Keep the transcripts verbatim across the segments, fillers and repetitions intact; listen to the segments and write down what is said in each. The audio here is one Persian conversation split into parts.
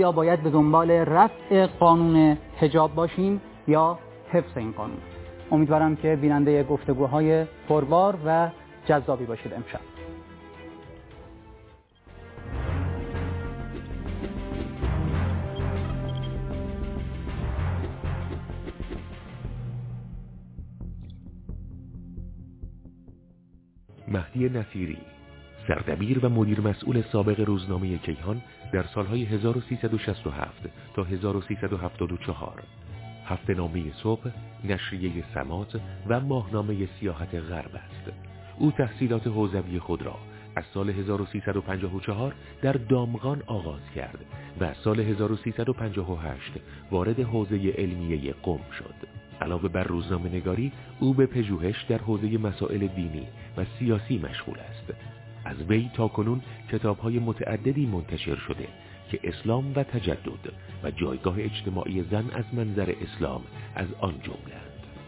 یا باید به دنبال رفع قانون حجاب باشیم یا حفظ این قانون؟ امیدوارم که بیننده گفتگوهای پربار و جذابی باشید امشب. مهدی نصیری، سردبیر و مدیر مسئول سابق روزنامه کیهان در سالهای هزار و سیصد و شصت و هفت تا هزار و سیصد و هفتاد و چهار، هفته‌نامه صبح، نشریه سماط و ماهنامه سیاحت غرب است. او تحصیلات حوزوی خود را از سال هزار و سیصد و پنجاه و چهار در دامغان آغاز کرد و از سال هزار و سیصد و پنجاه و هشت وارد حوزه علمیه قم شد. علاوه بر روزنامه نگاری، او به پژوهش در حوزه مسائل دینی و سیاسی مشغول است. از وی تاکنون کتاب‌های متعددی منتشر شده که اسلام و تجدد و جایگاه اجتماعی زن از منظر اسلام از آن جمله‌اند.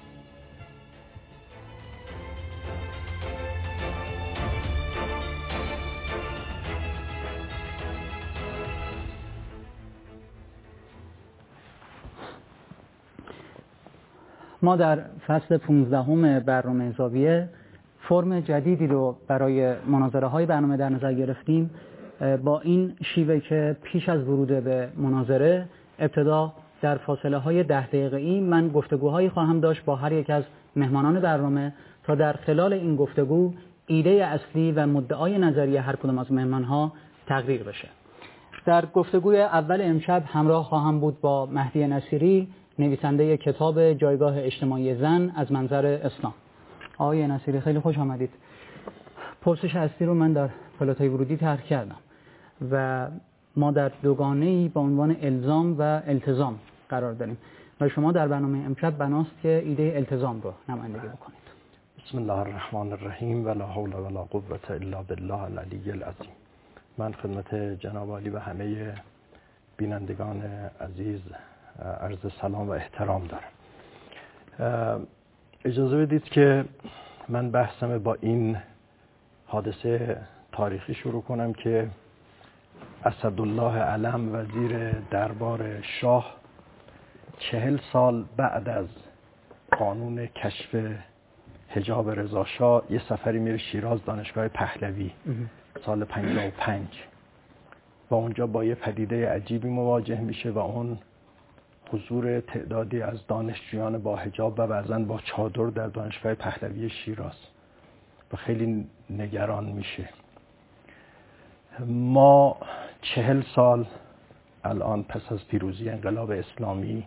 ما در فصل پانزدهم برنامه زاویه فرم جدیدی رو برای مناظره های برنامه در نظر گرفتیم، با این شیوه که پیش از ورود به مناظره ابتدا در فاصله های ده دقیقه‌ای من گفتگوهایی خواهم داشت با هر یک از مهمانان برنامه تا در خلال این گفتگو ایده اصلی و مدعای نظری هر کدام از مهمانها تقریر بشه. در گفتگوی اول امشب همراه خواهم بود با مهدی نصیری، نویسنده کتاب جایگاه اجتماعی زن از منظر اسلام. آقای نصیری خیلی خوش آمدید. پرسش اصلی رو من در پلاتای ورودی طرح کردم و ما در دوگانه‌ای با عنوان الزام و التزام قرار داریم و شما در برنامه امشب بناست که ایده التزام رو نمایندگی بکنید. بسم الله الرحمن الرحیم و لا حول و لا قوة الا بالله العلی العظیم. من خدمت جناب عالی و همه بینندگان عزیز عرض سلام و احترام دارم. اجازه بدید که من بحثم با این حادثه تاریخی شروع کنم که اسدالله علم وزیر دربار شاه چهل سال بعد از قانون کشف حجاب رضا شاه یه سفری میره شیراز دانشگاه پهلوی سال پنجاه و پنج و اونجا با یه پدیده عجیبی مواجه میشه و اون حضور تعدادی از دانشجویان با حجاب و بعضاً با چادر در دانشگاه پهلوی شیراز و خیلی نگران میشه. ما چهل سال الان پس از پیروزی انقلاب اسلامی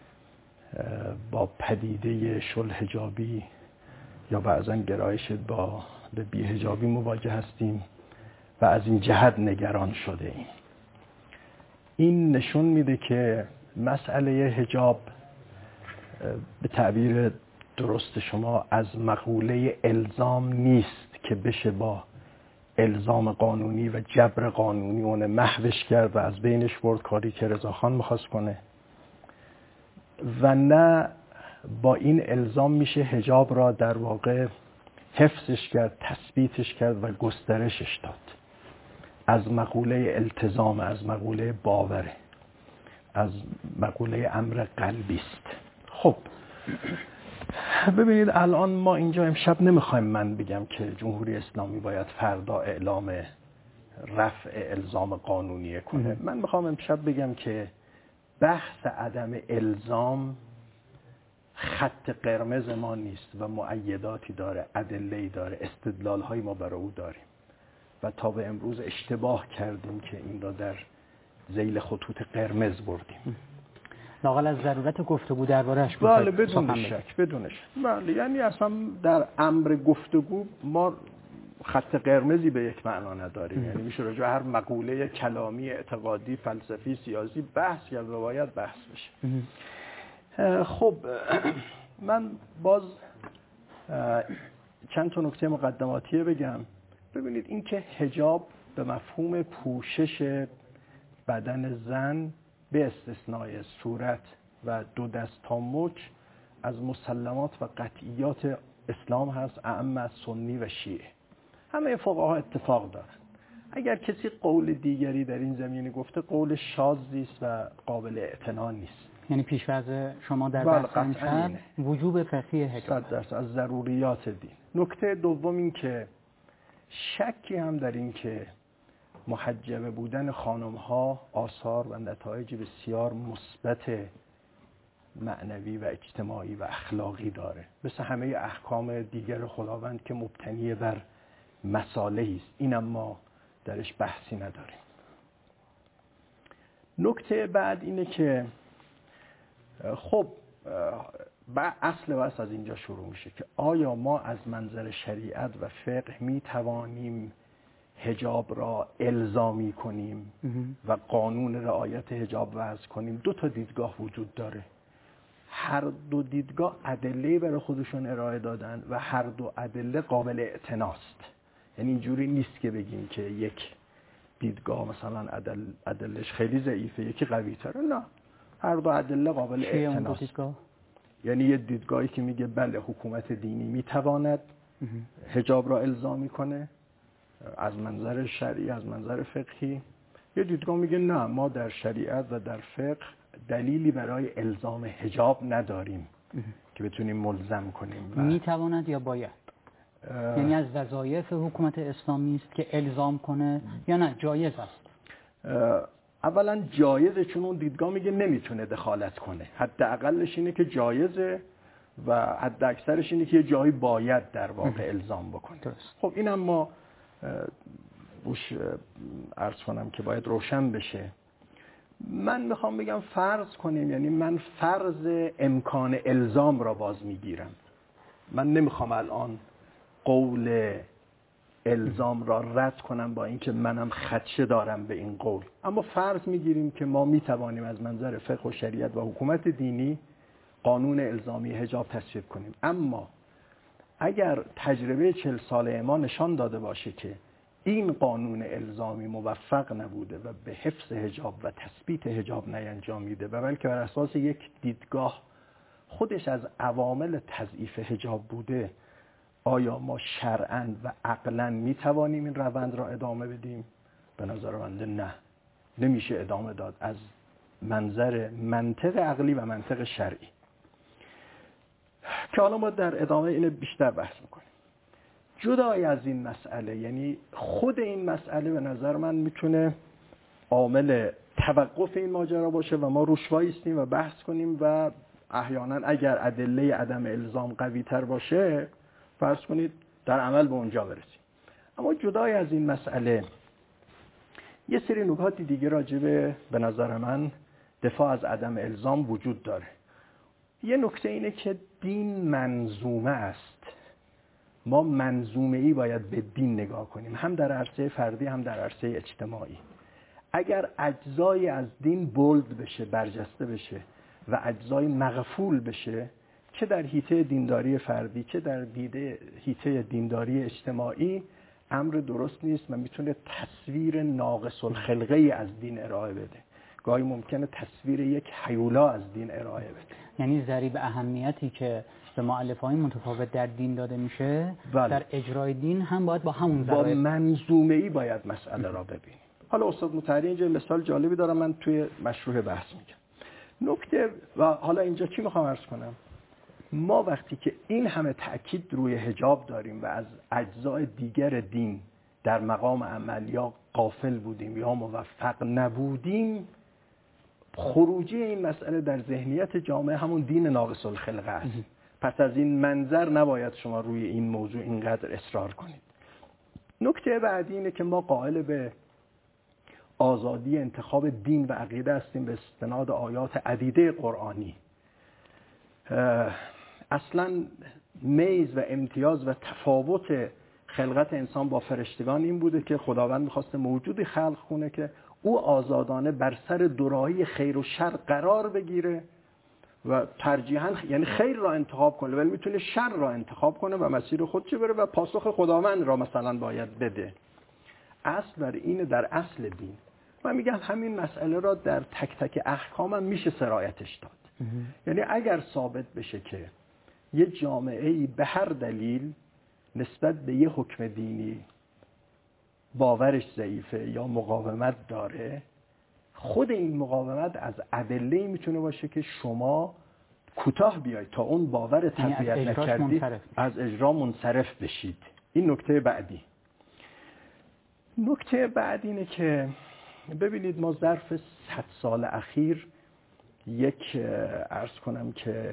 با پدیده شل حجابی یا بعضاً گرایش با به بی حجابی مواجه هستیم و از این جهت نگران شده ایم. این نشون میده که مسئله حجاب به تعبیر درست شما از مقوله الزام نیست که بشه با الزام قانونی و جبر قانونی اون محوش کرد و از بینش برد، کاری که رضاخان میخواست کنه، و نه با این الزام میشه حجاب را در واقع حفظش کرد، تثبیتش کرد و گسترشش داد. از مقوله التزام، از مقوله باوره، از مقوله امر قلبی است. خب ببینید الان ما اینجا امشب نمیخوایم من بگم که جمهوری اسلامی باید فردا اعلام رفع الزام قانونی کنه. من میخوام امشب بگم که بحث عدم الزام خط قرمز ما نیست و مؤیداتی داره، ادله‌ای داره، استدلال‌هایی ما برای او داریم و تا به امروز اشتباه کردیم که این را در ذیل خطوط قرمز بردیم. لااقل از ضرورت گفتگو درباره‌اش بود. بله بدون شک، بدون شک. بله یعنی اصلا در امر گفتگو ما خط قرمزی به یک معنا نداریم. یعنی میشه راجع به هر مقوله کلامی، اعتقادی، فلسفی، سیاسی بحث کرد و باید بحث بشه. خب من باز چند تا نکته مقدماتی بگم. ببینید این که حجاب به مفهوم پوشش بدن زن به استثنای صورت و دو دست تا مچ از مسلمات و قطعیات اسلام هست، اعم از سنی و شیعه. همه فقها اتفاق دارن. اگر کسی قول دیگری در این زمینه گفته قول شاذی است و قابل اعتنا نیست. یعنی پیش‌فرض شما در بله، بحث امشب وجوب فقهی حجاب صد درصد از ضروریات دین. نکته دوم این که شکی هم در این که محجبه بودن خانم‌ها آثار و نتایج بسیار مثبت معنوی و اجتماعی و اخلاقی داره، مثل همه احکام دیگر خداوند که مبتنی بر مصالحی است. اینم ما درش بحثی نداریم. نکته بعد اینه که خب اصل بحث از اینجا شروع میشه که آیا ما از منظر شریعت و فقه می توانیم حجاب را الزامی کنیم و قانون رعایت حجاب وضع کنیم؟ دو تا دیدگاه وجود داره. هر دو دیدگاه ادله برای خودشون ارائه دادن و هر دو ادله قابل اعتناست. یعنی اینجوری نیست که بگیم که یک دیدگاه مثلا ادل ادلش خیلی ضعیفه یکی قوی تره. نه، هر دو ادله قابل اعتناست. یعنی یه دیدگاهی که میگه بله حکومت دینی میتواند حجاب را الزامی کنه از منظر شرعی، از منظر فقهی. یه دیدگاه میگه نه، ما در شریعت و در فقه دلیلی برای الزام حجاب نداریم که بتونیم ملزم کنیم. میتواند یا باید؟ یعنی از وظایف حکومت اسلامی است که الزام کنه یا نه جایز است؟ اولا جایزه، چون اون دیدگاه میگه نمیتونه دخالت کنه. حداقلش اینه که جایزه و حد اکثرش اینه که یه جایی باید در واقع الزام بکنه. درست. خب اینم ما بوش عرض کنم که باید روشن بشه. من میخوام بگم فرض کنیم، یعنی من فرض امکان الزام را باز میگیرم. من نمیخوام الان قول الزام را رد کنم با اینکه منم خدشه دارم به این قول، اما فرض میگیریم که ما میتوانیم از منظر فقه و شریعت و حکومت دینی قانون الزامی حجاب تصویب کنیم. اما اگر تجربه چهل ساله ما نشان داده باشه که این قانون الزامی موفق نبوده و به حفظ حجاب و تثبیت حجاب نینجامیده و بلکه بر اساس یک دیدگاه خودش از عوامل تضعیف حجاب بوده، آیا ما شرعاً و عقلاً میتوانیم این روند را ادامه بدیم؟ به نظر من نه، نمیشه ادامه داد از منظر منطق عقلی و منطق شرعی، که حالا ما در ادامه اینو بیشتر بحث میکنیم. جدای از این مسئله، یعنی خود این مسئله به نظر من میتونه عامل توقف این ماجرا باشه و ما روش وایستیم و بحث کنیم و احیانا اگر ادله عدم الزام قوی تر باشه فرض کنید در عمل به اونجا برسیم. اما جدای از این مسئله یه سری نکاتی دیگه راجبه به نظر من دفاع از عدم الزام وجود داره. یه نکته اینه که دین منظومه است. ما منظومه ای باید به دین نگاه کنیم، هم در عرصه فردی هم در عرصه اجتماعی. اگر اجزایی از دین بولد بشه، برجسته بشه و اجزای مغفول بشه، چه در حیطه دینداری فردی چه در دیده حیطه دینداری اجتماعی، امر درست نیست و میتونه تصویر ناقص الخلقه ای از دین ارائه بده. گاهی ممکنه تصویر یک هیولا از دین ارائه بده. یعنی ضریب اهمیتی که به مؤلفه‌های متفاوت در دین داده میشه بله. در اجرای دین هم باید با همون با منظومه ای باید مسئله را ببینیم. حالا استاد مطهری اینجا مثال جالبی دارم، من توی مشروع بحث میگم. نکته و حالا اینجا چی میخوام عرض کنم؟ ما وقتی که این همه تأکید روی حجاب داریم و از اجزای دیگر دین در مقام عمل یا غافل بودیم یا موفق نبودیم، خروجی این مسئله در ذهنیت جامعه همون دین ناقص الخلقه است. پس از این منظر نباید شما روی این موضوع اینقدر اصرار کنید. نکته بعدی اینه که ما قائل به آزادی انتخاب دین و عقیده هستیم به استناد آیات عدیده قرآنی. اصلا میز و امتیاز و تفاوت خلقت انسان با فرشتگان این بوده که خداوند می‌خواسته موجودی خلق کنه که او آزادانه بر سر دوراهی خیر و شر قرار بگیره و ترجیحاً یعنی خیر را انتخاب کنه، ولی میتونه شر را انتخاب کنه و مسیر خودش بره و پاسخ خداوند را مثلا باید بده. اصل بر اینه در اصل دین. من میگم همین مسئله را در تک تک احکام هم میشه سرایتش داد. یعنی اگر ثابت بشه که یه جامعه‌ای به هر دلیل نسبت به یه حکم دینی باورش ضعیفه یا مقاومت داره، خود این مقاومت از ادله‌ای میتونه باشه که شما کوتاه بیاید تا اون باور تقویت نکردید از اجرا منصرف بشید. این نکته بعدی. نکته بعد اینه که ببینید ما ظرف صد سال اخیر یک عرض کنم که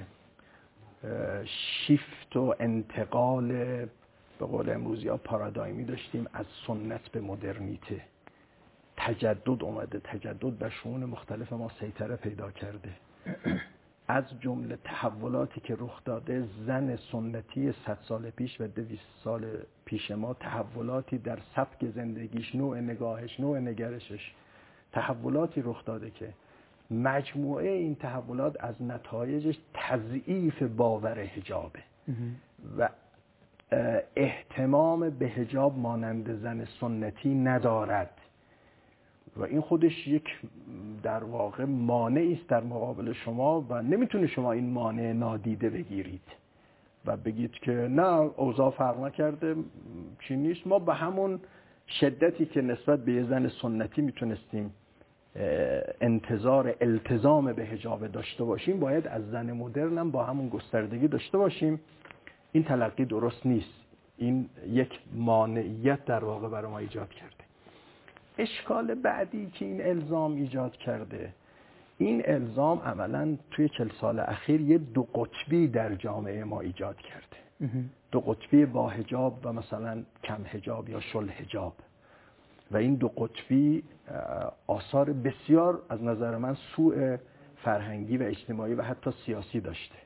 شیفت و انتقال به قول امروزی ها پارادایمی داشتیم از سنت به مدرنیته. تجدد اومده، تجدد در شؤون مختلف ما سیطره پیدا کرده. از جمله تحولاتی که رخ داده، زن سنتی صد سال پیش و دویست سال پیش ما تحولاتی در سبک زندگیش، نوع نگاهش، نوع نگرشش، تحولاتی رخ داده که مجموعه این تحولات از نتایجش تضعیف باور حجابه و اهتمام به حجاب مانند زن سنتی ندارد و این خودش یک در واقع مانعی است در مقابل شما و نمیتونه شما این مانع نادیده بگیرید و بگید که نه اوضاع فرق نکرده چی نیست، ما به همون شدتی که نسبت به یه زن سنتی میتونستیم انتظار التزام به حجاب داشته باشیم باید از زن مدرن هم با همون گستردگی داشته باشیم. این تلقی درست نیست. این یک مانعیت در واقع برای ما ایجاد کرده. اشکال بعدی که این الزام ایجاد کرده، این الزام عملاً توی چل سال اخیر یه دو قطبی در جامعه ما ایجاد کرده. دو قطبی با حجاب و مثلا کم حجاب یا شل حجاب و این دو قطبی آثار بسیار از نظر من سوء فرهنگی و اجتماعی و حتی سیاسی داشته.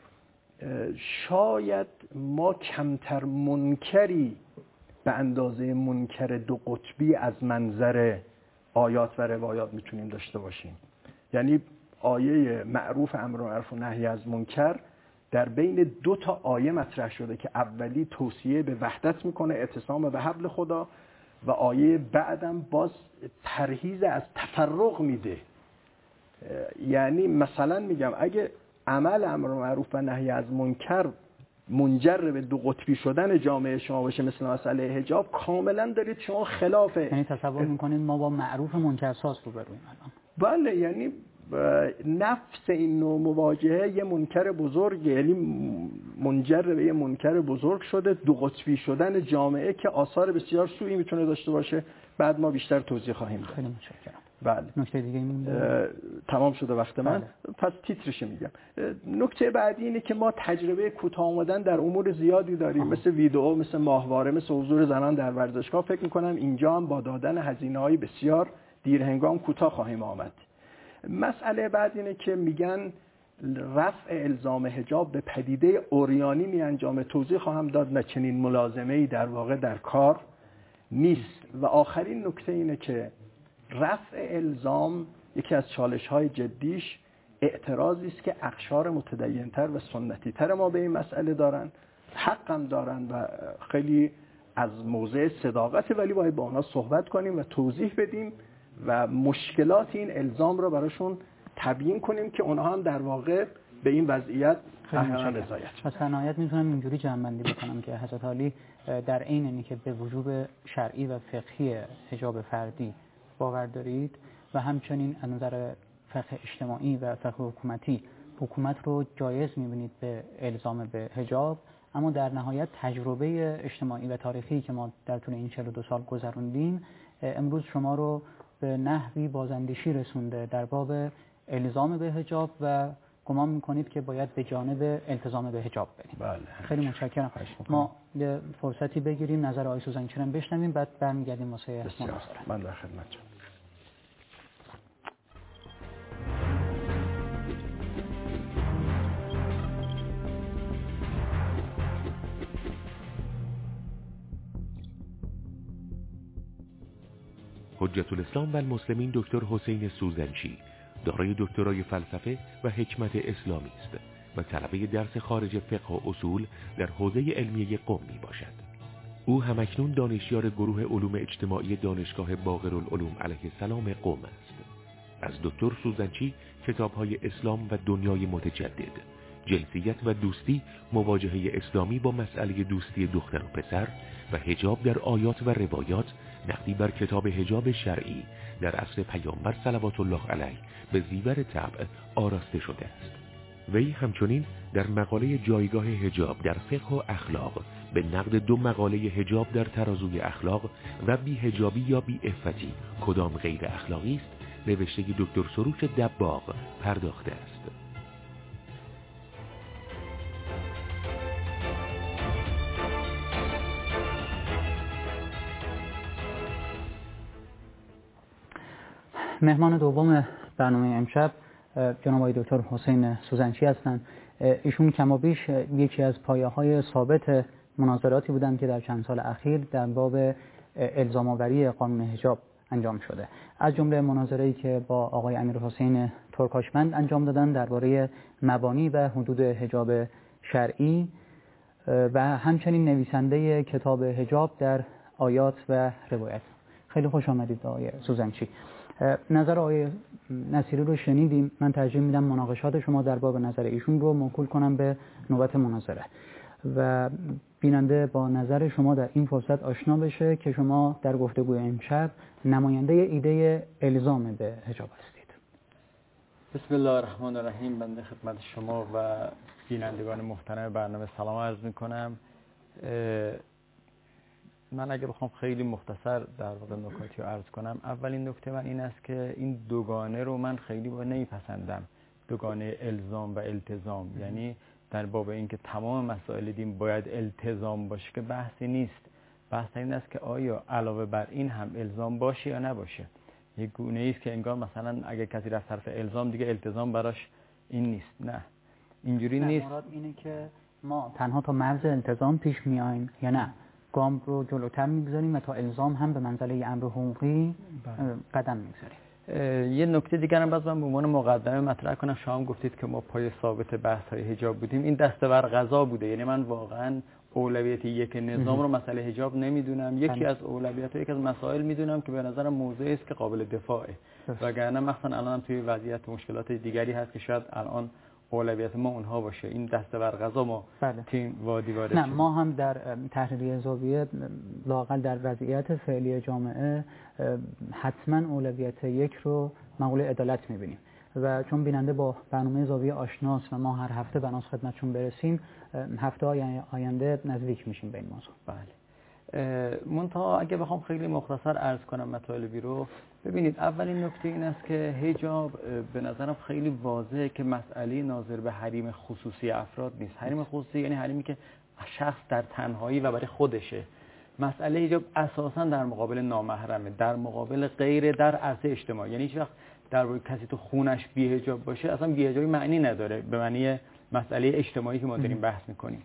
شاید ما کمتر منکری به اندازه منکر دو قطبی از منظر آیات و روایات میتونیم داشته باشیم. یعنی آیه معروف امر معروف و نهی از منکر در بین دو تا آیه مطرح شده که اولی توصیه به وحدت میکنه، اعتصام به حبل خدا، و آیه بعدم باز پرهیز از تفرق میده. یعنی مثلا میگم اگه عمل امر معروف و نهی از منکر منجر به دو قطبی شدن جامعه شما باشه مثل مسئله حجاب، کاملا دارید شما خلافه. یعنی تصور میکنید ما با معروف منکرساز روبرویم الان؟ بله، یعنی نفس این نوع مواجهه یه منکر بزرگ، یعنی منجر به یه منکر بزرگ شده، دو قطبی شدن جامعه که آثار بسیار سوئی میتونه داشته باشه. بعد ما بیشتر توضیح خواهیم داد. خیلی متشکرم. بله. نکته دیگه مونده؟ تمام شده وقت من. بله. پس تیترش میگم. نکته بعدی اینه که ما تجربه کوتاه آمدن در امور زیادی داریم. آه. مثل ویدئو، مثل ماهواره، مثل حضور زنان در ورزشگاه. فکر میکنم اینجا هم با دادن هزینه‌های بسیار دیرهنگام کوتاه خواهیم آمد. مسئله بعد اینه که میگن رفع الزام حجاب به پدیده عریانی می انجامه. توضیح خواهم داد نه چنین ملازمه‌ای در واقع در کار نیست. و آخرین نکته اینه که رفع الزام یکی از چالش‌های جدیش اعتراضی است که اقشار متدین‌تر و سنتی‌تر ما به این مسئله دارن، حق هم دارن و خیلی از موضع صداقت، ولی باید با اونا صحبت کنیم و توضیح بدیم و مشکلات این الزام رو براشون تبیین کنیم که اونها هم در واقع به این وضعیت احیانا رضایت. پس در نهایت میتونم اینجوری جمع‌بندی بکنم که حضرت عالی در عین اینی که به وجوب شرعی و فقهی حجاب فردی باور دارید و همچنین از نظر فقه اجتماعی و فقه حکومتی حکومت رو جایز میبینید به الزام به حجاب، اما در نهایت تجربه اجتماعی و تاریخی که ما در طول این چهل و دو سال گذروندیم امروز شما رو به نحوی بازاندیشی رسونده در باب الزام به حجاب و گمان میکنید که باید به جانب التزام به حجاب بریم. بله. خیلی متشکرم. ما فرصتی بگیریم نظر آقای سوزنچی رو بشنویم، بعد برمیگردیم واسه مناظره. من در خدمتتون. حجت الاسلام و المسلمین دکتر حسین سوزنچی دارای دکترای فلسفه و حکمت اسلامی است و طلبه درس خارج فقه و اصول در حوزه علمیه قم می باشد. او همکنون دانشیار گروه علوم اجتماعی دانشگاه باقرالعلوم علیه السلام قم است. از دکتر سوزنچی کتاب‌های اسلام و دنیای متجدد، جنسیت و دوستی، مواجهه اسلامی با مسئله دوستی دختر و پسر و حجاب در آیات و روایات نقدی بر کتاب حجاب شرعی در عصر پیامبر صلوات الله علیه به زیور طبع آراسته شده است. وی همچنین در مقاله جایگاه حجاب در فقه و اخلاق به نقد دو مقاله حجاب در ترازوی اخلاق و بی حجابی یا بی عفتی کدام غیر اخلاقی است نوشته دکتر سروش دباغ پرداخته است. مهمان دوم برنامه امشب جناب آقای دکتر حسین سوزنچی هستند. ایشون کمابیش یکی از پایه‌های ثابت مناظراتی بودند که در چند سال اخیر در باب الزام آوری قانون حجاب انجام شده. از جمله مناظره‌ای که با آقای امیرحسین ترکاشمند انجام دادن درباره مبانی و حدود حجاب شرعی و همچنین نویسنده کتاب حجاب در آیات و روایت. خیلی خوش آمدید آقای سوزنچی. نظر آقای نصیری رو شنیدیم. من ترجیح میدم مناقشات شما در باب نظر ایشون رو موکول کنم به نوبت مناظره و بیننده با نظر شما در این فرصت آشنا بشه که شما در گفتگوی امشب نماینده ایده الزام به حجاب هستید. بسم الله الرحمن الرحیم. بنده خدمت شما و بینندگان محترم برنامه سلام عرض میکنم. من اگه بخوام خیلی مختصر در واقع نکاتی رو عرض کنم، اولین نکته من این است که این دوگانه رو من خیلی با نمیپسندم، دوگانه الزام و التزام. یعنی در باب اینکه تمام مسائل دین باید التزام باشه که بحثی نیست. بحث این است که آیا علاوه بر این هم الزام باشه یا نباشه. یک گونه ای است که انگار مثلا اگه کسی رفت طرف الزام دیگه التزام براش این نیست. نه، اینجوری نیست. مراد اینه که ما تنها تا مرز التزام پیش میایم یا نه گام رو جلوتر میگذاریم و تا الزام هم به منزله امر حقوقی قدم میگذاریم. یه نکته دیگر هم باز من به عنوان مقدمه مطرح کنم. شما هم گفتید که ما پای ثابت بحث های حجاب بودیم. این دسته بر قضا بوده. یعنی من واقعا اولویت یک نظام رو مسئله حجاب نمیدونم. یکی از اولویت ها یک از مسائل میدونم که به نظرم موضوعی است که قابل دفاعه. وگرنه مثلا الان توی وضعیت مشکلات دیگری هست که شاید الان اولویت ما اونها باشه. این دسته بر قضا ما بله. تیم وادی وارد نه، ما هم در تحریریه زاویه لااقل در وضعیت فعلی جامعه حتما اولویت یک رو مقوله عدالت میبینیم و چون بیننده با برنامه زاویه آشناست و ما هر هفته بناس خدمتشون برسیم، هفته های آینده نزدیک میشیم به این موضوع. بله. منتها اگه بخوام خیلی مختصر عرض کنم مطالبی رو، ببینید اولین نکته این است که حجاب به نظرم خیلی واضحه که مسئله ناظر به حریم خصوصی افراد نیست. حریم خصوصی یعنی حریمی که شخص در تنهایی و برای خودشه. مسئله حجاب اساسا در مقابل نامحرمه، در مقابل غیر در عرصه اجتماعی. یعنی هیچ وقت در واقع کسی تو خونش بی حجاب باشه اصلا بی حجابی معنی نداره به معنی مسئله اجتماعی که ما داریم بحث میکنیم.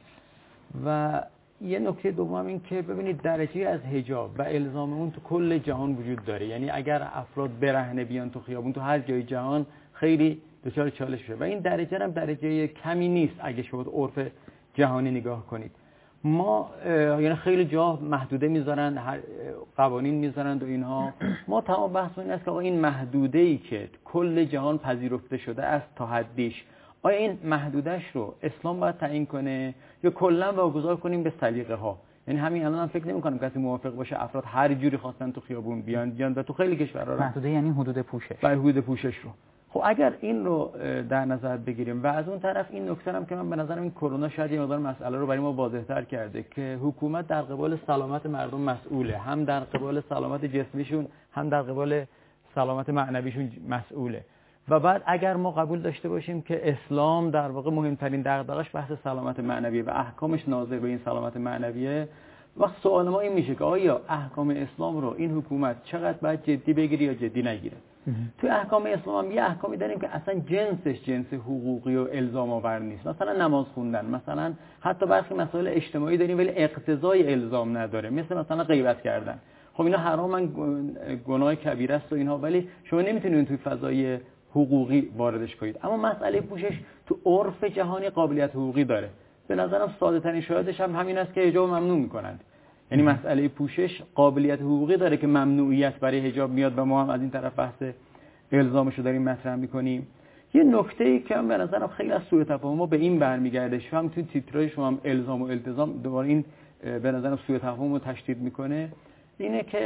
و یه نکته دوم این که ببینید درجه از حجاب و الزام اون تو کل جهان وجود داره. یعنی اگر افراد برهنه بیان تو خیابون تو هر جای جهان خیلی دچار چالش شده و این درجه هم درجه کمی نیست اگه شما تو عرف جهانی نگاه کنید. ما یعنی خیلی جا محدوده میذارن، هر قوانین میذارن و اینها. ما تمام بحث این است که آقا این محدوده ای که کل جهان پذیرفته شده است تا حدیش، آیا این محدودش رو اسلام باید تعیین کنه یا کلا واگذار کنیم به سلیقه ها؟ یعنی همین الان هم فکر نمی‌کنم کسی موافق باشه افراد هر جوری خواستن تو خیابون بیان بیان و تو خیلی کشورها محدوده یعنی حدود پوشش. بله، حدود پوشش رو. خب اگر این رو در نظر بگیریم و از اون طرف این نکته هم که من به نظرم این کرونا شاید یه مقدار مسئله رو برای ما واضح‌تر کرده که حکومت در قبال سلامت مردم مسئوله، هم در قبال سلامت جسمیشون هم در قبال سلامت معنویشون مسئوله. و بعد اگر ما قبول داشته باشیم که اسلام در واقع مهمترین دغدغه‌اش بحث سلامت معنویه و احکامش ناظر به این سلامت معنویه، وقت سوال ما این میشه که آیا احکام اسلام رو این حکومت چقدر باید جدی بگیره یا جدی نگیره؟ توی احکام اسلام هم یه احکامی داریم که اصلا جنسش جنس حقوقی و الزام آور نیست. مثلا نماز خوندن، مثلا حتی برخی مسائل اجتماعی داریم ولی اقتضای الزام نداره، مثل مثلا غیبت کردن. خب اینا حرامن، گناه کبیره است و اینها، ولی شما نمیتونید توی فضای حقوقی واردش کنید. اما مسئله پوشش تو عرف جهانی قابلیت حقوقی داره. به نظرم ساده ترین شاهدش هم همین است که حجاب ممنوع میکنند. یعنی مسئله پوشش قابلیت حقوقی داره که ممنوعیت برای حجاب میاد و ما هم از این طرف بحث الزامش رو داریم مطرح میکنیم. یه نکته‌ای که من به نظرم خیلی از سوء تفاهم ما به این برمیگرده، شما هم تو تیتراژ شما هم الزام و التزام دوباره این به نظرم سوء تفاهم رو تشدید میکنه، اینه که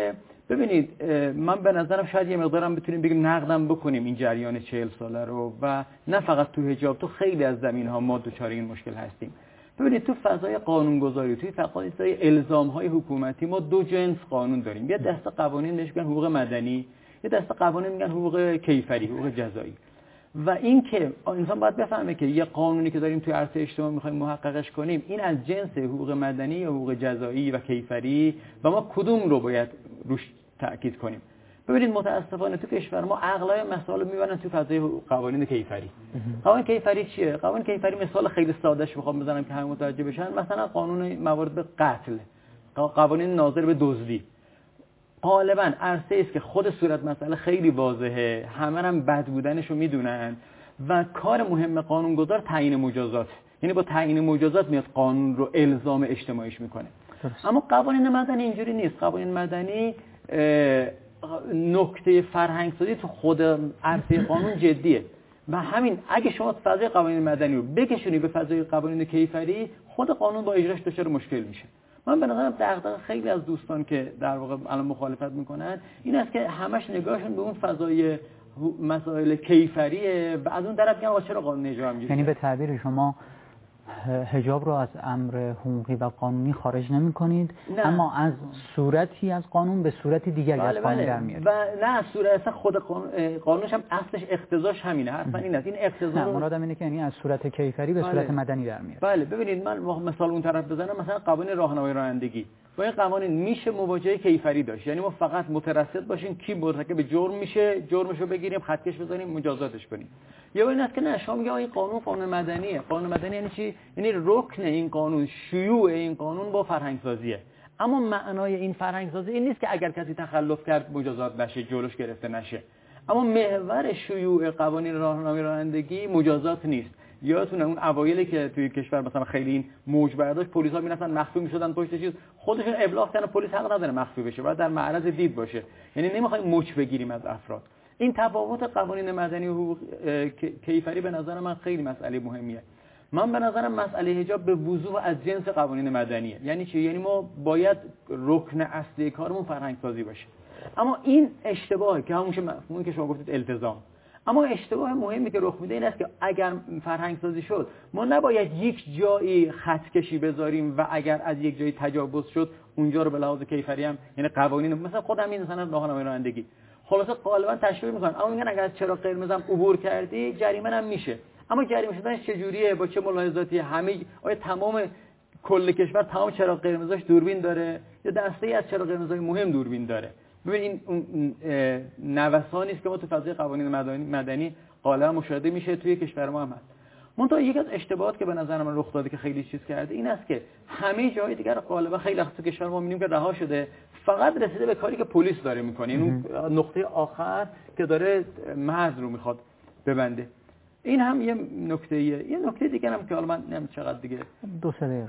ببینید من به نظرم شاید یه مقدارم بتونیم بگیم نقدم بکنیم این جریان چهل ساله رو و نه فقط تو حجاب، تو خیلی از زمین‌ها ما دچار این مشکل هستیم. ببینید تو فضای قانونگذاری، توی فضای الزام‌های حکومتی ما دو جنس قانون داریم. یه دسته قوانین بهش میگن حقوق مدنی، یه دسته قوانین میگن حقوق کیفری، حقوق جزایی. و این که انسان باید بفهمه که یه قانونی که داریم توی عرصه اجتماعی می‌خوایم محققش کنیم، این از جنس حقوق مدنی یا حقوق جزایی و کیفری و ما کدوم رو باید روش تأکید کنیم. ببینید متاسفانه تو کشور ما اغلب مسائل رو میبرن تو فضای قوانین کیفری. قوانین کیفری چیه؟ قوانین کیفری مثال خیلی سادهش بخوام بزنم که همه متوجه بشن، مثلا قانون موارد به قتل، قوانین ناظر به دزدی. غالبا عرصه است که خود صورت مسئله خیلی واضحه، همه هم بد بودنش رو میدونن و کار مهم قانونگذار تعیین مجازات، یعنی با تعیین مجازات میاد قانون رو الزام اجتماعیش میکنه. اما قوانین مدنی اینجوری نیست. قوانین مدنی نکته فرهنگسازی تو خود عرصه قانون جدیه و همین اگه شما فضای قوانین مدنی رو بکشونی به فضای قوانین کیفری، خود قانون با اجراش دچار مشکل میشه. من به نظرم دغدغه خیلی از دوستان که در واقع الان مخالفت میکنن این است که همش نگاهشون به اون فضای مسائل کیفریه و از اون طرف میگن چرا قانون اجرا نمیشه. یعنی به تعبیر شما حجاب رو از امر حقوقی و قانونی خارج نمی کنید، اما از صورتی از قانون به صورتی دیگری بله از قانون بله. در میارید. و نه صورت اصلا خود قانون، قانونش هم اصلش اقتضاش همینه، حتما این است. این اقتضا رو مرادم اینه که یعنی از صورت کیفری به بله. صورت مدنی در میارید. بله ببینید من مثال اون طرف بزنم، مثلا قوانین راهنمای رانندگی با این قوانین میشه مواجهه کیفری داشت، یعنی ما فقط مترصد باشیم کی مرتکب جرم میشه، جرمش رو بگیریم، خطکش بزنیم، مجازاتش کنیم. یا این است که نه، شما میگه این قانون قانون مدنیه. قانون مدنی یعنی چی؟ یعنی رکن این قانون، شیوع این قانون با فرهنگسازیه. اما معنای این فرهنگسازی این نیست که اگر کسی تخلف کرد مجازات بشه، جلوش گرفته نشه. اما محور شیوع قوانین راهنمای رانندگی مجازات نیست. یادتونه اون اوایلی که توی کشور مثلا خیلی این موج برداشت، پلیسا میرفتن مخفی میشدن پشت چیز، خودشون ابلاغ کردن، پلیس حق نداره مخفی بشه، باید در معرض دید باشه. یعنی نمیخوایم مچ بگیریم از افراد. این تفاوت قوانین مدنی و حقوق کیفری به نظر من خیلی مسئله مهمیه. من به نظرم مسئله حجاب به وضوح از جنس قوانین مدنیه. یعنی چی؟ یعنی ما باید رکن اصلی کارمون فرهنگ سازی باشه. اما این اشتباهه که همون مفهومی که شما گفتید التزام. اما اشتباه مهمی که رخ میده این است که اگر فرهنگ سازی شد، ما نباید یک جایی خط کشی بذاریم و اگر از یک جایی تجاوز شد اونجا رو به لحاظ کیفری هم، یعنی قوانین مثلا خود همین مثلا راهنمای رانندگی خلاصه غالبا تشویق میکنن، اما میگن اگر از چراغ قرمزم عبور کردی جریمه هم میشه. اما جریمه شدنش چجوریه، با چه ملاحظاتی؟ همه آیا تمام کل کشور تمام چراغ قرمزاش دوربین داره یا دسته‌ای از چراغ قرمزای مهم دوربین داره؟ ببین این نوسانی است که ما تو فضای قوانین مدنی مدنی غالبا مشاهده میشه، توی کشور ما هم هست. منتها یک از اشتباهات که به نظر من رخ داده که خیلی چیز کرده این است که همه جای دیگر غالبا خیلی وقت تو کشور ما می‌بینیم که رها شده، فقط رسیده به کاری که پلیس داره میکنه، این نقطه آخر که داره مرز رو میخواد ببنده. این هم یه نکته‌ایه. یه نکته دیگه هم که حالا من نمی‌دونم چقدر دیگه دو سه دقیقه.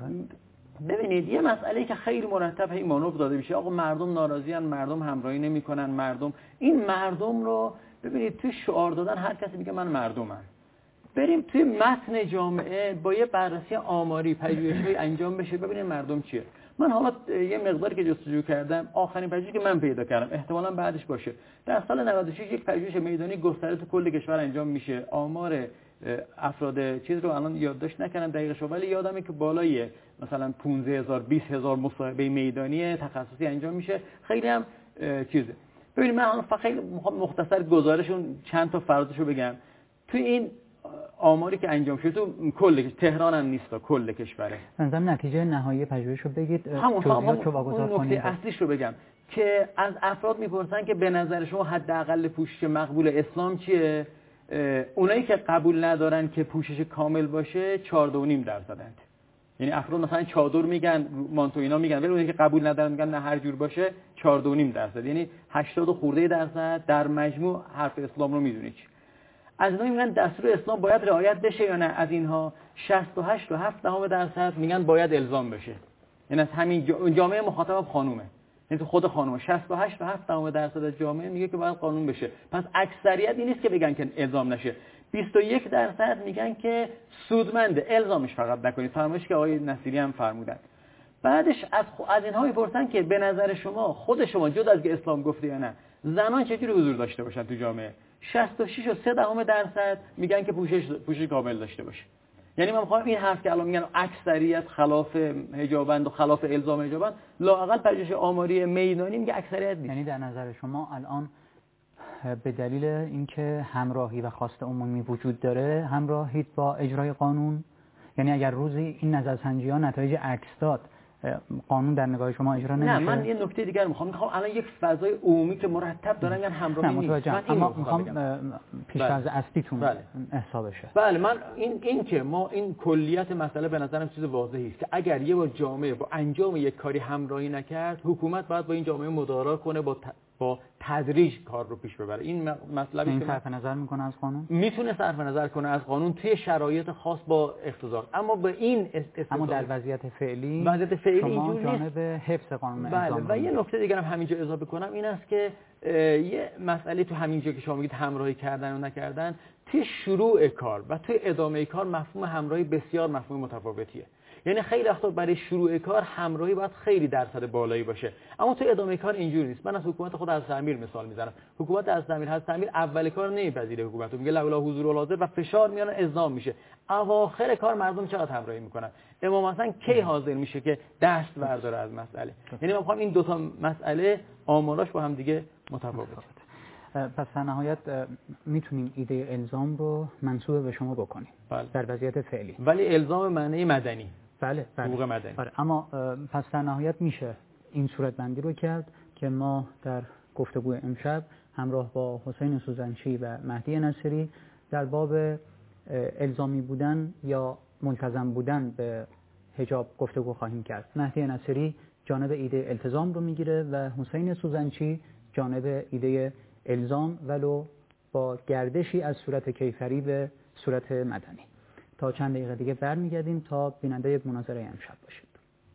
ببینید یه مسئله که خیلی مرتب هی مانور داده میشه، آقا مردم ناراضیان، مردم همراهی نمیکنن، مردم این مردم رو ببینید توی شعار دادن هر کسی میگه من مردمم. بریم توی متن جامعه با یه بررسی آماری پژوهشی انجام بشه ببینیم مردم چیه. من حالا یه مقداری که جستجو کردم، آخرین پژوهشی که من پیدا کردم احتمالاً بعدش باشه، در سال نود و شش یک پژوهش میدانی گسترده تو کل کشور انجام میشه. آمار افراد چیز رو الان یادداشت نکردم دقیقش رو، ولی یادمه که بالای مثلا پانزده هزار بیست هزار مصاحبه میدانی تخصصی انجام میشه. خیلی هم چیزه. ببینید من فقط خیلی مختصر گزارشون چند تا فرضشو بگم. تو این آماری که انجام شده تو کل تهران هم نیست، کل کشوره. مثلا نتیجه نهایی پژوهشو بگید، جزئیات رو واگذار کنید. نکته اصلیش رو بگم که از افراد میپرسن که به نظر شما حداقل پوشش مقبول اسلام چیه؟ اونایی که قبول ندارن که پوشش کامل باشه چهارده و نیم درصدند. یعنی افراد مثلا چادر میگن، مانتو اینا میگن، ولی اونایی که قبول ندارن میگن نه هر جور باشه چهارده و نیم درصد. یعنی هشتاد خورده درصد در مجموع حرف اسلام رو میدونه چی. از اینا میگن دستور اسلام باید رعایت بشه یا نه. از اینها شصت و هشت و هفت دهم درصد میگن باید الزام بشه. یعنی از همین جامعه مخاطب خانومه، یعنی تو خود خانومه شصت و هشت و هفت دهم درصد از جامعه میگه که باید قانون بشه. پس اکثریت این نیست که بگن که الزام نشه. بیست و یک درصد میگن که سودمنده، الزامش فقط نکنید. فرمایشی که آقای نصیری هم فرمودن. بعدش از خ... از اینها میپرسن که به نظر شما خود شما جدا از که اسلام گفته یا نه زنان چجوری حضور داشته باشن تو جامعه؟ شصت و شش و سه دهم درصد میگن که پوشش پوشش کامل داشته باشه. یعنی من میخوام این حرف که الان میگن اکثریت خلاف حجابند و خلاف الزام حجابند، لااقل پژوهش آماری میدانی میگه اکثریت نیست. یعنی در نظر شما الان به دلیل اینکه همراهی و خواست عمومی وجود داره همراهید با اجرای قانون؟ یعنی اگر روزی این نظرسنجی‌ها نتایج عکس داد قانون در نگاه شما اجرا نمیشه؟ نه، من یه نکته دیگر میخوام میخوام الان یک فضای عمومی که مرتب دارن میگن همراهی نیست. من اما میخوام پیش‌فرض اصلیتون بله. احسا بشه. بله، من این این که ما این کلیت مسئله به نظرم چیز واضحی است که اگر یه با جامعه با انجام یک کاری همراهی نکرد، حکومت باید با این جامعه مدارا کنه، با ت... با تدریج کار رو پیش ببره. این مطلبی این که صرف نظر میکنه از قانون، میتونه صرف نظر کنه از قانون توی شرایط خاص با اقتضا، اما به این استثنا اما در وضعیت فعلی وضعیت فعلی شما اینجوری نیست. جانب حفظ قانون بله. اعزام. و یه نکته دیگه هم همینجا اضافه کنم، این است که یه مسئله تو همینجا که شما میگید همراهی کردن و نکردن، توی شروع کار و توی ادامه کار مفهوم همراهی بسیار مفهوم متفاوتیه. یعنی خیلی وقتا برای شروع کار همراهی باید خیلی درصد بالایی باشه، اما تو ادامه کار اینجوری نیست. من از حکومت خود از تعمیر مثال میزنم. حکومت از تعمیر هست تعمیر اول کار نمیپذیره، حکومت میگه لولا حضور الحاضر و فشار میانه اعزام میشه. اواخر کار مردم چقدر همراهی میکنن؟ امام حسن کی حاضر میشه که دست برداره از مسئله؟ یعنی من میخوام این دو تا مسئله آماراش با هم دیگه متفاوته. پس در نهایت میتونیم ایده الزام رو منسوب به شما بکنیم. بله. در وضعیت فعلی. ولی الزام معنی مدنی. بله بله. حقوق مدنی. آره. اما پس در نهایت میشه این صورت بندی رو کرد که ما در گفتگوی امشب همراه با حسین سوزنچی و مهدی نصیری در باب الزامی بودن یا ملتزم بودن به حجاب گفتگو خواهیم کرد. مهدی نصیری جانب ایده التزام رو میگیره و حسین سوزنچی جانب ایده الزام ولو با گردشی از صورت کیفری به صورت مدنی. تا چند دقیقه دیگه برمیگردیم تا بیننده مناظره امشب باشید.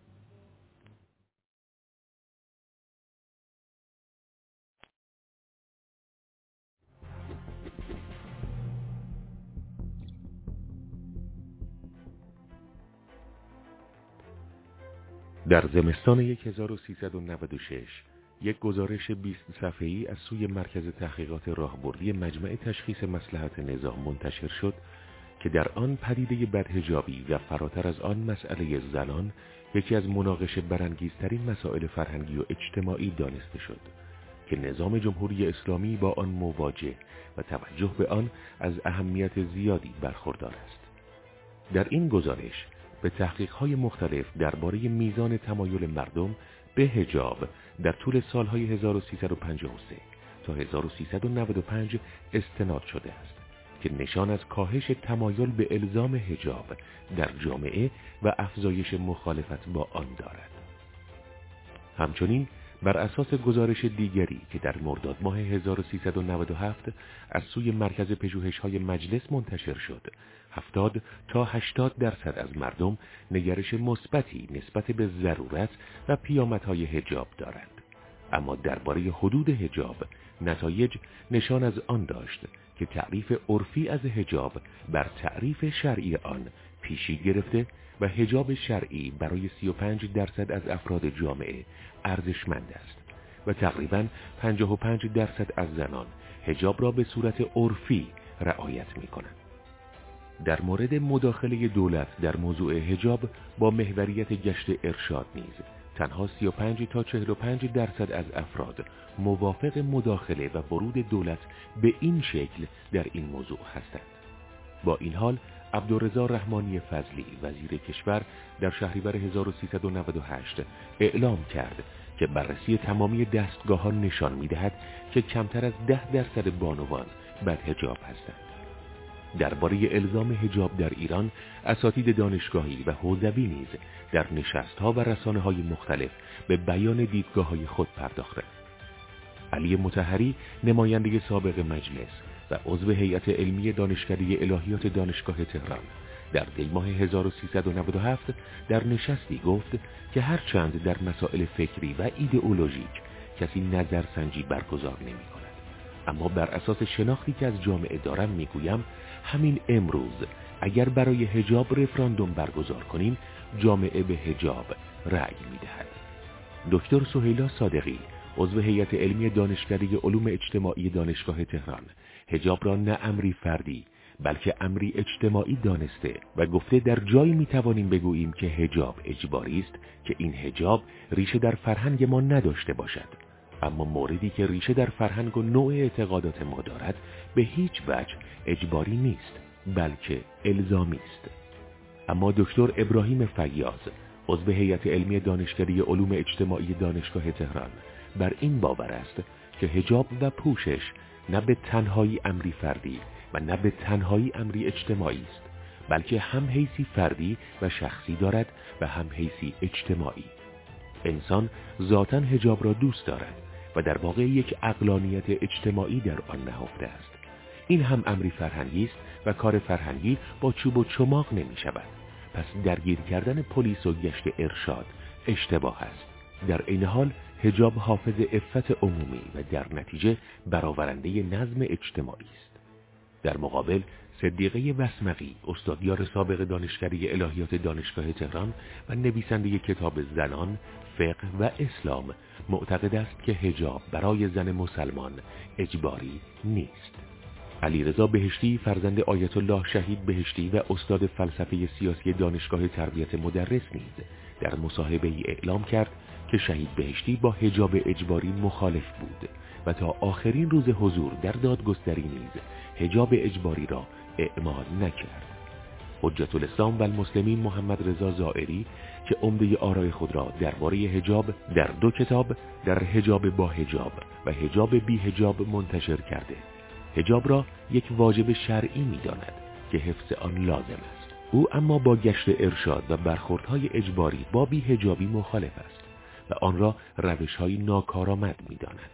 در زمستان هزار و سیصد و نود و شش یک گزارش بیست صفحه‌ای از سوی مرکز تحقیقات راهبردی مجمع تشخیص مصلحت نظام منتشر شد که در آن پدیده بدحجابی و فراتر از آن مسئله زنان یکی از مناقشه برانگیزترین مسائل فرهنگی و اجتماعی دانسته شد که نظام جمهوری اسلامی با آن مواجه و توجه به آن از اهمیت زیادی برخوردار است. در این گزارش به تحقیق‌های مختلف درباره میزان تمایل مردم به حجاب در طول سالهای هزار و سیصد و پنجاه و سه تا هزار و سیصد و نود و پنج استناد شده است که نشان از کاهش تمایل به الزام حجاب در جامعه و افزایش مخالفت با آن دارد. همچنین بر اساس گزارش دیگری که در مرداد ماه هزار و سیصد و نود و هفت از سوی مرکز پژوهش‌های مجلس منتشر شد، هفتاد تا هشتاد درصد از مردم نگرش مثبتی نسبت به ضرورت و پیامدهای حجاب دارند. اما درباره حدود حجاب نتایج نشان از آن داشت که تعریف عرفی از حجاب بر تعریف شرعی آن پیشی گرفته و حجاب شرعی برای سی و پنج درصد از افراد جامعه ارزشمند است و تقریباً پنجاه و پنج درصد از زنان حجاب را به صورت عرفی رعایت می‌کنند. در مورد مداخله دولت در موضوع حجاب با محوریت گشت ارشاد نیز تنها سی و پنج تا چهل و پنج درصد از افراد موافق مداخله و ورود دولت به این شکل در این موضوع هستند. با این حال عبدالرضا رحمانی فضلی وزیر کشور در شهریور هزار و سیصد و نود و هشت اعلام کرد که بررسی تمامی دستگاهان نشان می‌دهد که کمتر از ده درصد بانوان بدحجاب هستند. درباره الزام حجاب در ایران اساتید دانشگاهی و حوزوی نیز در نشست‌ها و رسانه‌های مختلف به بیان دیدگاه‌های خود پرداختند. علی مطهری نماینده سابق مجلس و عضو هیئت علمی دانشکده الهیات دانشگاه تهران در دی ماه هزار و سیصد و نود و هفت در نشستی گفت که هرچند در مسائل فکری و ایدئولوژیک کسی نظرسنجی برگزار نمی‌کند، اما بر اساس شناختی که از جامعه دارم میگویم همین امروز اگر برای حجاب رفراندوم برگزار کنیم جامعه به حجاب رأی می‌دهد. دکتر سهیلا صادقی عضو هیئت علمی دانشکده علوم اجتماعی دانشگاه تهران حجاب را نه امری فردی بلکه امری اجتماعی دانسته و گفته در جایی میتوانیم بگوییم که حجاب اجباری است که این حجاب ریشه در فرهنگ ما نداشته باشد، اما موردی که ریشه در فرهنگ و نوع اعتقادات ما دارد به هیچ وجه اجباری نیست بلکه الزامی است. اما دکتر ابراهیم فیاض عضو هیئت علمی دانشکده علوم اجتماعی دانشگاه تهران بر این باور است که حجاب و پوشش نه به تنهایی امری فردی و نه به تنهایی امری اجتماعی است بلکه هم حیثی فردی و شخصی دارد و هم حیثی اجتماعی. انسان ذاتاً حجاب را دوست دارد و در واقع یک عقلانیت اجتماعی در آن نهفته است. این هم امری فرهنگی است و کار فرهنگی با چوب و چماق نمی شود. پس درگیر کردن پلیس و گشت ارشاد اشتباه است. در این حال حجاب حافظ عفت عمومی و در نتیجه برآورنده نظم اجتماعی است. در مقابل صدیقه وسمقی استادیار سابق دانشکده الهیات دانشگاه تهران و نویسنده کتاب زنان، فقه و اسلام معتقد است که حجاب برای زن مسلمان اجباری نیست. علیرضا بهشتی فرزند آیت الله شهید بهشتی و استاد فلسفه سیاسی دانشگاه تربیت مدرس نیز در مصاحبه‌ای اعلام کرد که شهید بهشتی با حجاب اجباری مخالف بود و تا آخرین روز حضور در دادگستری نیز حجاب اجباری را اعمال نکرد. حجت الاسلام و المسلمین محمد رضا زائری که عمده آرای خود را درباره حجاب در دو کتاب در حجاب با حجاب و حجاب بی حجاب منتشر کرده، حجاب را یک واجب شرعی می‌داند که حفظ آن لازم است. او اما با گشت ارشاد و برخوردهای اجباری با بی حجابی مخالف است و آن را روش‌های ناکارآمد می‌داند.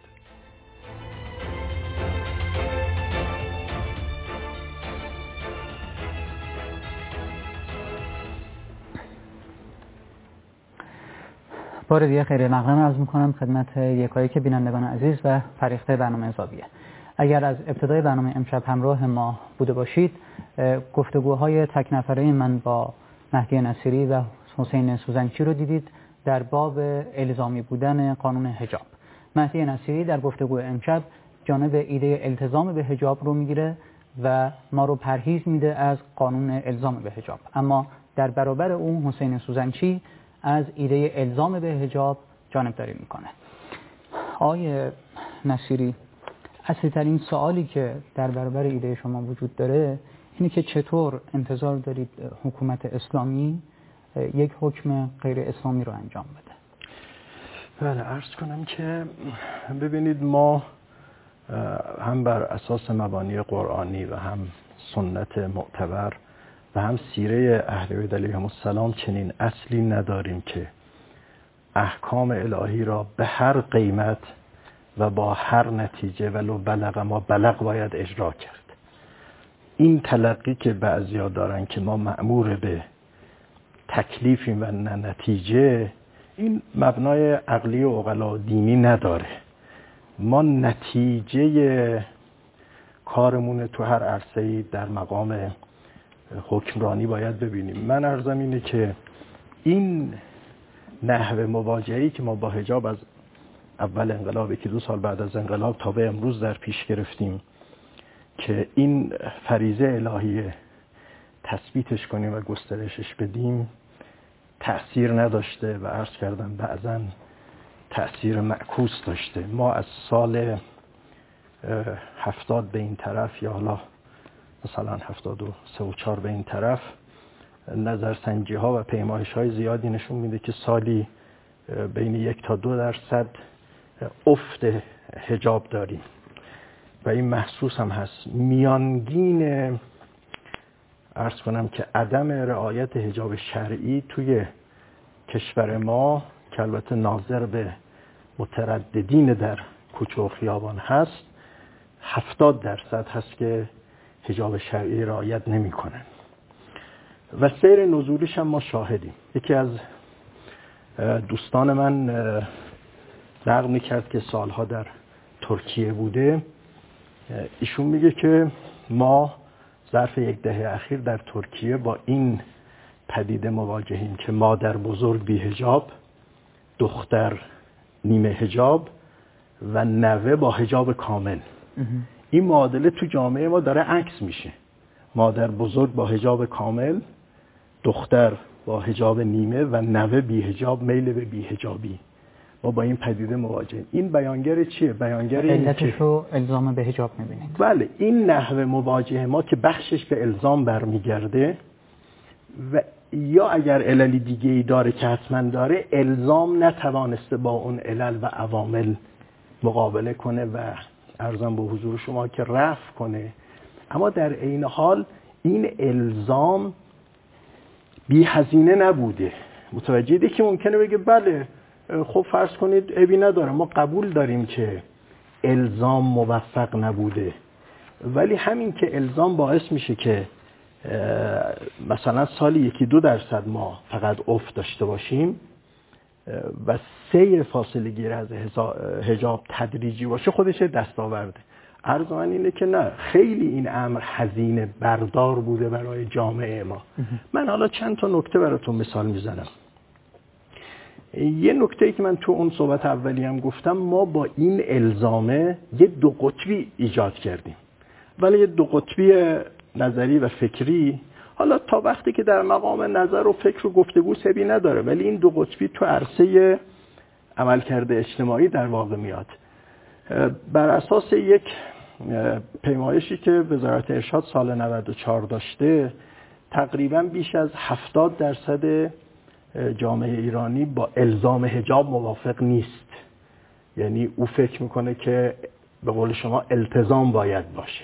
بار دیگه خیلی مقدم عرض میکنم خدمت یکایک بینندگان عزیز و فریخته برنامه زاویه. اگر از ابتدای برنامه امشب همراه ما بوده باشید، گفتگوهای تک نفره من با مهدی نصیری و حسین سوزنچی رو دیدید در باب الزامی بودن قانون حجاب. مهدی نصیری در گفتگو امشب جانب ایده التزام به حجاب رو میگیره و ما رو پرهیز میده از قانون الزام به حجاب، اما در برابر اون حسین سوزنچی از ایده الزام به حجاب جانبداری میکنه. آقای نصیری، اصلی ترین سوالی که در برابر ایده شما وجود داره اینه که چطور انتظار دارید حکومت اسلامی یک حکم غیر اسلامی رو انجام بده؟ بله، عرض کنم که ببینید ما هم بر اساس مبانی قرآنی و هم سنت معتبر و هم سیره اهل بیت علیهم السلام چنین اصلی نداریم که احکام الهی را به هر قیمت و با هر نتیجه ولو بلغ ما بلغ باید اجرا کرد. این تلقی که بعضیا دارن که ما مأمور به تکلیفیم و نه نتیجه، این مبنای عقلی و عقلا و دینی نداره. ما نتیجه کارمون تو هر عرصه‌ای در مقام حکمرانی باید ببینیم. من عرضم اینه که این نحوه مواجهه‌ای که ما با حجاب از اول انقلاب، یکی دو سال بعد از انقلاب تا به امروز در پیش گرفتیم که این فریضه الهیه تثبیتش کنیم و گسترشش بدیم، تأثیر نداشته و عرض کردم بعضاً تأثیر معکوس داشته. ما از سال هفتاد به این طرف یا حالا مثلا هفتاد و سه و چهار به این طرف نظرسنجی ها و پیمایش های زیادی نشون میده که سالی بین یک تا دو درصد افت حجاب داریم و این محسوس هم هست. میانگین عرض کنم که عدم رعایت حجاب شرعی توی کشور ما که البته ناظر به مترددین در کوچه و خیابان هست، هفتاد درصد هست که حجاب شرعی رعایت نمی کنن و سیر نزولیش هم ما شاهدیم. یکی از دوستان من نقل میکرد که سالها در ترکیه بوده. ایشون میگه که ما ظرف یک دهه اخیر در ترکیه با این پدیده مواجهیم که مادر بزرگ بی حجاب، دختر نیمه حجاب و نوه با حجاب کامل. این معادله تو جامعه ما داره عکس میشه. مادر بزرگ با حجاب کامل، دختر با حجاب نیمه و نوه بی حجاب، میل به بی حجابی. ما با این پدیده مواجهیم. این بیانگر چیه؟ بیانگر اینه که علتشو الزام به حجاب میبینید. بله، این نحوه مواجهه ما که بخشش به الزام برمیگرده و یا اگر عللی دیگه ای داره که حتما داره، الزام نتوانسته با اون علل و عوامل مقابله کنه و عرضم به حضور شما که رفع کنه. اما در عین حال این الزام بی هزینه نبوده. متوجهید که ممکنه بگه بله خب فرض کنید عیبی نداره، ما قبول داریم که الزام موفق نبوده، ولی همین که الزام باعث میشه که مثلا سالی یکی دو درصد ما فقط افت داشته باشیم و سیر فاصله گیری از حجاب تدریجی باشه، خودش دستاورده. عرض من اینه که نه، خیلی این امر هزینه بردار بوده برای جامعه ما. من حالا چند تا نکته براتون مثال میزنم. یه نکته‌ای که من تو اون صحبت اولی هم گفتم، ما با این الزامه یه دو قطبی ایجاد کردیم، ولی یه دو قطبی نظری و فکری. حالا تا وقتی که در مقام نظر و فکر و گفتگو سبی نداره، ولی این دو قطبی تو عرصه عملکرد اجتماعی در واقع میاد. بر اساس یک پیمایشی که وزارت ارشاد سال نود و چهار داشته، تقریبا بیش از هفتاد درصد جامعه ایرانی با الزام حجاب موافق نیست. یعنی او فکر میکنه که به قول شما التزام باید باشه.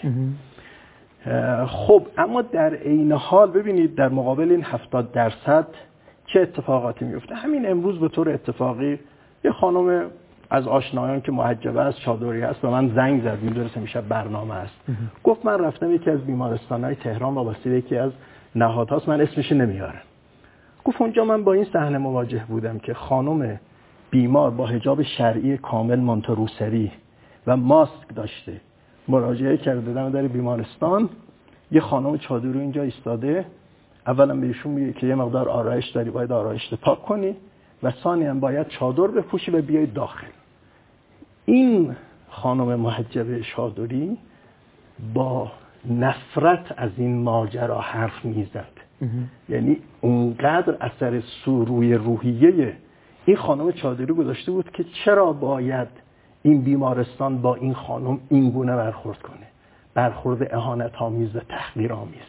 خب اما در عین حال ببینید در مقابل این هفتاد درصد چه اتفاقاتی میفته. همین امروز به طور اتفاقی یه خانم از آشنایان که محجبه است، چادری هست، به من زنگ زد، میدونست میشه برنامه است. گفت من رفتم یکی از بیمارستان‌های تهران وابسته به یکی از نهادهاست، من اسمش نمیارم. گفت اونجا من با این صحنه مواجه بودم که خانم بیمار با حجاب شرعی کامل مونتروسری و ماسک داشته مراجعه کرده دم در بیمارستان. یه خانم چادری اینجا ایستاده، اولا بهشون میگه که یه مقدار آرایش داری، باید آرایش پاک کنی و ثانیاً باید چادر بپوشی و بیای داخل. این خانم محجبه چادری با نفرت از این ماجرا حرف میزد. یعنی اونقدر اثر سوروی روحیه این خانم چادری گذاشته بود که چرا باید این بیمارستان با این خانم این گونه برخورد کنه، برخورد اهانت آمیز و تحقیر آمیز.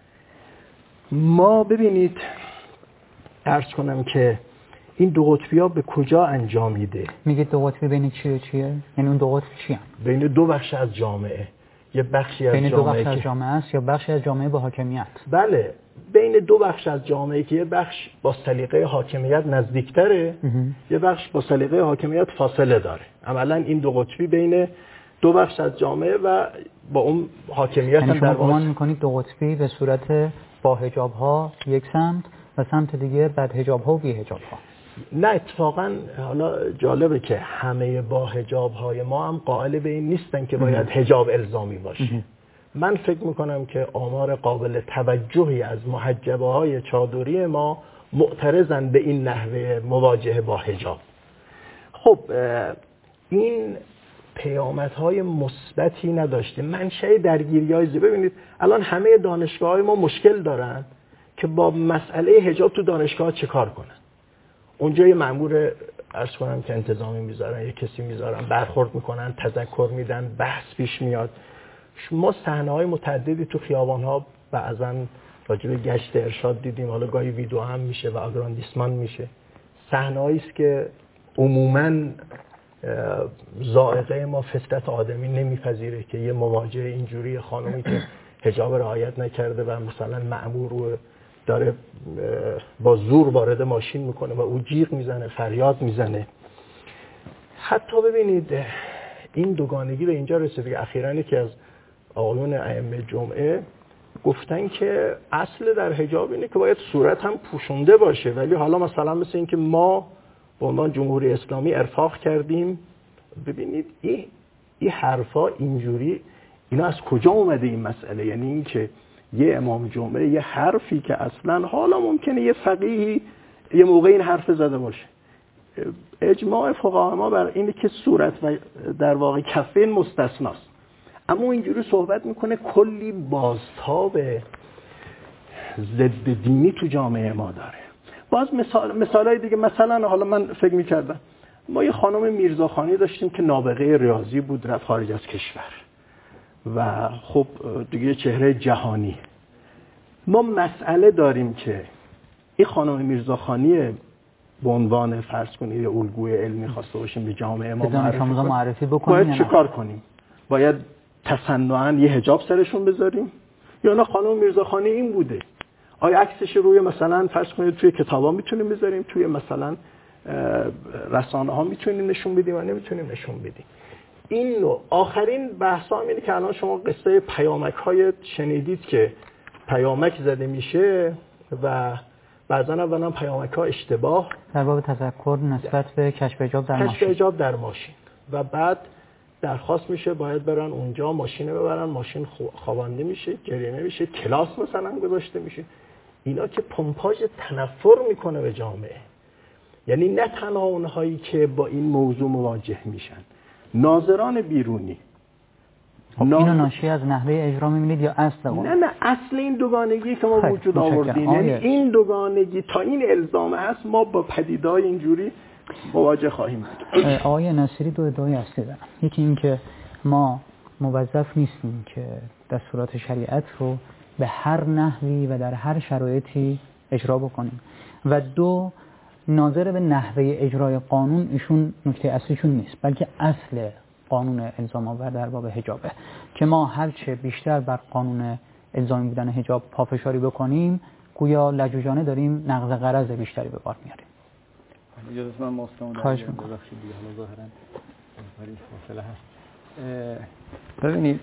ما ببینید عرض کنم که این دو قطبی ها به کجا انجامیده؟ میگه دو قطبی بین چی و چیه؟ یعنی اون دو قطب چی هم؟ بین دو بخش از جامعه. یه بخشی از بین جامعه دو بخش که... از جامعه است یا بخشی از جامعه با حاکمیت؟ بله، بین دو بخش از جامعه که یه بخش با سلیقه حاکمیت نزدیکتره، یه بخش با سلیقه حاکمیت فاصله داره. عملا این دو قطبی بین دو بخش از جامعه و با اون حاکمیت یعنی هم شما در گمان واقع میکنید دو قطبی به صورت با حجاب ها یک سمت و سمت دیگه بد حجاب ها و بی حجاب ها؟ نه، اتفاقا حالا جالبه که همه با حجاب های ما هم قائل به این نیستن که باید حجاب الزامی باشه. من فکر میکنم که آمار قابل توجهی از محجبه های چادری ما معترضن به این نحوه مواجهه با حجاب. خب این پیامدهای مثبتی نداشته، منشأ درگیری‌های زیاد. ببینید الان همه دانشگاه‌های ما مشکل دارن که با مسئله حجاب تو دانشگاه چه کار کنن. اونجا یه مأمور عرض کنم که انتظامی میذارن، یه کسی میذارن، برخورد میکنن، تذکر میدن، بحث پیش میاد. ما صحنه‌های متعددی تو خیابان‌ها بعضاً راجع به گشت ارشاد دیدیم، حالا گاهی ویدیو هم میشه و آگراندیسمان میشه. صحنه‌ای است که عموماً ذائقه ما فطرت آدمی نمیپذیره که یه مواجهه اینجوری خانمی که حجاب رعایت نکرده و مثلا مأمور رو داره با زور وارد ماشین میکنه و او جیغ میزنه، فریاد میزنه. حتی ببینید این دوگانگی به اینجا رسیده که اخیراً که از آقایون ائمه جمعه گفتن که اصل در حجاب اینه که باید صورت هم پوشونده باشه، ولی حالا مثلا مثل این که ما به عنوان جمهوری اسلامی ارفاق کردیم. ببینید این این حرفا اینجوری اینا از کجا اومده این مسئله؟ یعنی این که یه امام جمعه یه حرفی که اصلا حالا ممکنه یه فقیهی یه موقع این حرف زده باشه، اجماع فقها ما بر اینه که صورت و در واقع کفین مستثناست، اما اینجوری صحبت میکنه کلی بازتاب ضد دینی تو جامعه ما داره. باز مثال مثالای دیگه، مثلا حالا من فکر میکردم ما یه خانم میرزاخانی داشتیم که نابغه ریاضی بود، رفت خارج از کشور و خب دیگه چهره جهانی. ما مسئله داریم که این خانم میرزاخانی به عنوان فرض کنید یه الگوی علمی خواسته باشیم به جامعه ما معرفی, معرفی بکنیم، باید چیکار کنیم؟ باید تصنعاً یه حجاب سرشون بذاریم یا نه خانم میرزاخانی این بوده؟ آیا عکسش روی مثلا فرض کنید توی کتابا میتونیم بذاریم، توی مثلا رسانه ها میتونیم نشون بدیم و نمیتونیم نشون بدیم؟ این نوع آخرین بحث ها اینه که الان شما قصه پیامک های شنیدید که پیامک زده میشه و بعضا اولا پیامک ها اشتباه در باب تذکر نسبت به کشف حجاب در ماشین کشف حجاب در ماشین و بعد درخواست میشه باید برن اونجا ماشین ببرن، ماشین خوابانده میشه، جریمه میشه، کلاس مثلا گذاشته میشه. اینا که پمپاژ تنفر میکنه به جامعه. یعنی نه تنها اونهایی که با این موضوع مواجه میشن، ناظران بیرونی. خب ناظر... اینو ناشی از نحوه اجرا میبینید یا اصل اون؟ نه نه اصل این دوگانگی که ما وجود آوردیم، یعنی این دوگانگی تا این الزام هست ما با پدیده‌های اینجوری مواجه خواهیم بود. آقای نصیری دو ادعای اصلی دارن. یکی این که ما موظف نیستیم که دستورات شریعت رو به هر نحوی و در هر شرایطی اجرا بکنیم و دو، ناظر به نحوه اجرای قانون ایشون نکته اصلیشون نیست، بلکه اصل قانون الزام آور در باب حجابه که ما هرچه بیشتر بر قانون الزامی بودن حجاب پافشاری بکنیم گویا لجوجانه داریم نقض غرض بیشتری به بار میاریم. اجازه من مستمون خواهش میکنم. حالا ظاهرا ولی فاصله هست. ببینید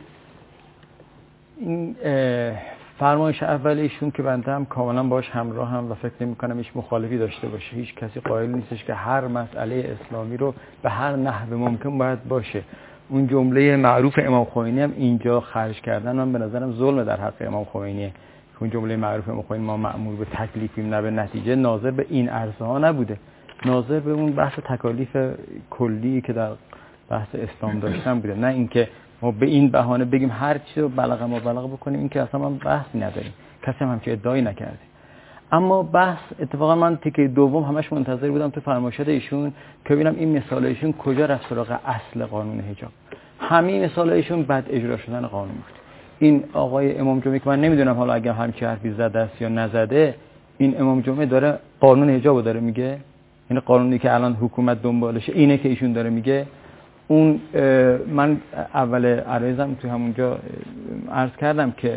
این فرمایش اول ایشون که بنده هم کاملا باش همراه هم و فکر نمی کنم هیچ مخالفی داشته باشه. هیچ کسی قائل نیستش که هر مسئله اسلامی رو به هر نحو ممکن باید باشه. اون جمله معروف امام خمینی هم اینجا خرج کردن من به نظرم ظلم در حق امام خمینیه. اون جمله معروف امام خمینی ما مأمور به تکلیفیم نه به نتیجه، ناظر به این عرصه ها نبوده، ناظر به اون بحث تکالیف کلی که در بحث اسلام داشتن بوده، نه اینکه ما به این بهانه بگیم هر چی رو بلغ ما بلغ بکنیم. این که اصلا من بحثی نداریم، کسی هم همچین ادعایی نکرده. اما بحث اتفاقا من تیکه دوم همش منتظر بودم تو فرمایشات ایشون که ببینم این مثال ایشون کجا رفت سراغ اصل قانون حجاب. همین مثال ایشون بد اجرا شدن قانون بود. این آقای امام جمعه که من نمیدونم حالا اگه همچین حرفی زده است یا نزده، این امام جمعه داره قانون حجابو داره میگه، این قانونی که الان حکومت دنبالشه اینه که ایشون داره میگه. اون من اول عرایزم تو همونجا عرض کردم که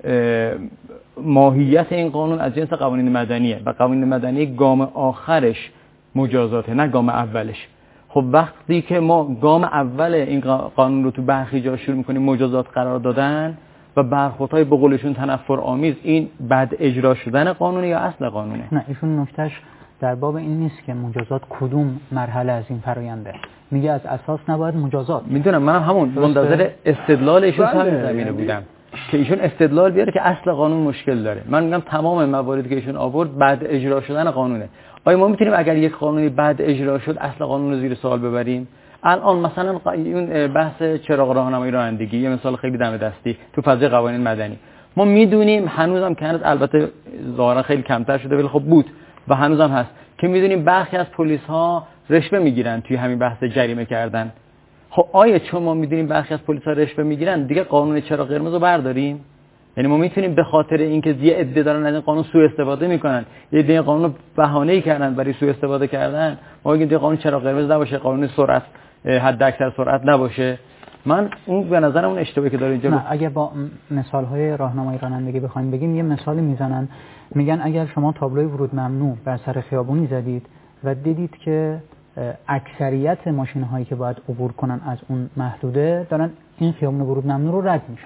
ماهیت این قانون از جنس قوانین مدنیه و قوانین مدنی گام آخرش مجازاته نه گام اولش. خب وقتی که ما گام اول این قانون رو تو برخی جا شروع میکنیم مجازات قرار دادن و برخوردهای به قولشون تنفر آمیز، این بد اجرا شدن قانونه یا اصل قانونه؟ نه، ایشون نکتهش در باب این نیست که مجازات کدوم مرحله از این فراینده، میگه از اساس نباید مجازات. میدونم، منم همون منتظر استدلال ایشون همین زمینه بودم که ایشون استدلال بیاره که اصل قانون مشکل داره. من میگم تمام مواردی که ایشون آورد بد اجرا شدن قانونه. آیا ما میتونیم اگر یک قانونی بد اجرا شد اصل قانون رو زیر سوال ببریم؟ الان مثلا اون بحث چراغ راهنمایی رانندگی یه مثال خیلی دم دستی تو فضای قوانین مدنی، ما میدونیم هنوزم که هنوز البته ظاهرا خیلی کمتر شده ولی خب بود و هنوزم هست که میدونیم برخی از پلیس ها رشوه میگیرن توی همین بحث جریمه کردن. خب آیا چون ما میدونیم برخی از پلیس ها رشوه میگیرن دیگه قانون چراغ قرمز رو برداریم؟ یعنی ما میتونیم به خاطر اینکه یه عده دارن از این قانون سوء استفاده میکنن، یه عده قانون رو بهانه‌ای کردن برای سوء استفاده کردن، ما بگیم قانون چراغ قرمز نباشه، قانون سرعت حد اکثر سرعت نباشه؟ من اون به نظرم اون اشتباهی که داره اینجا. نه، اگه با مثال‌های راهنمایی رانندگی بخوایم بگیم، یه مثالی میزنن، میگن اگر شما تابلوی ورود ممنوع بر سر خیابونی زدید و دیدید که اکثریت ماشین‌هایی که باید عبور کنن از اون محدوده دارن این خیابون ورود ممنوع رو رد میشن،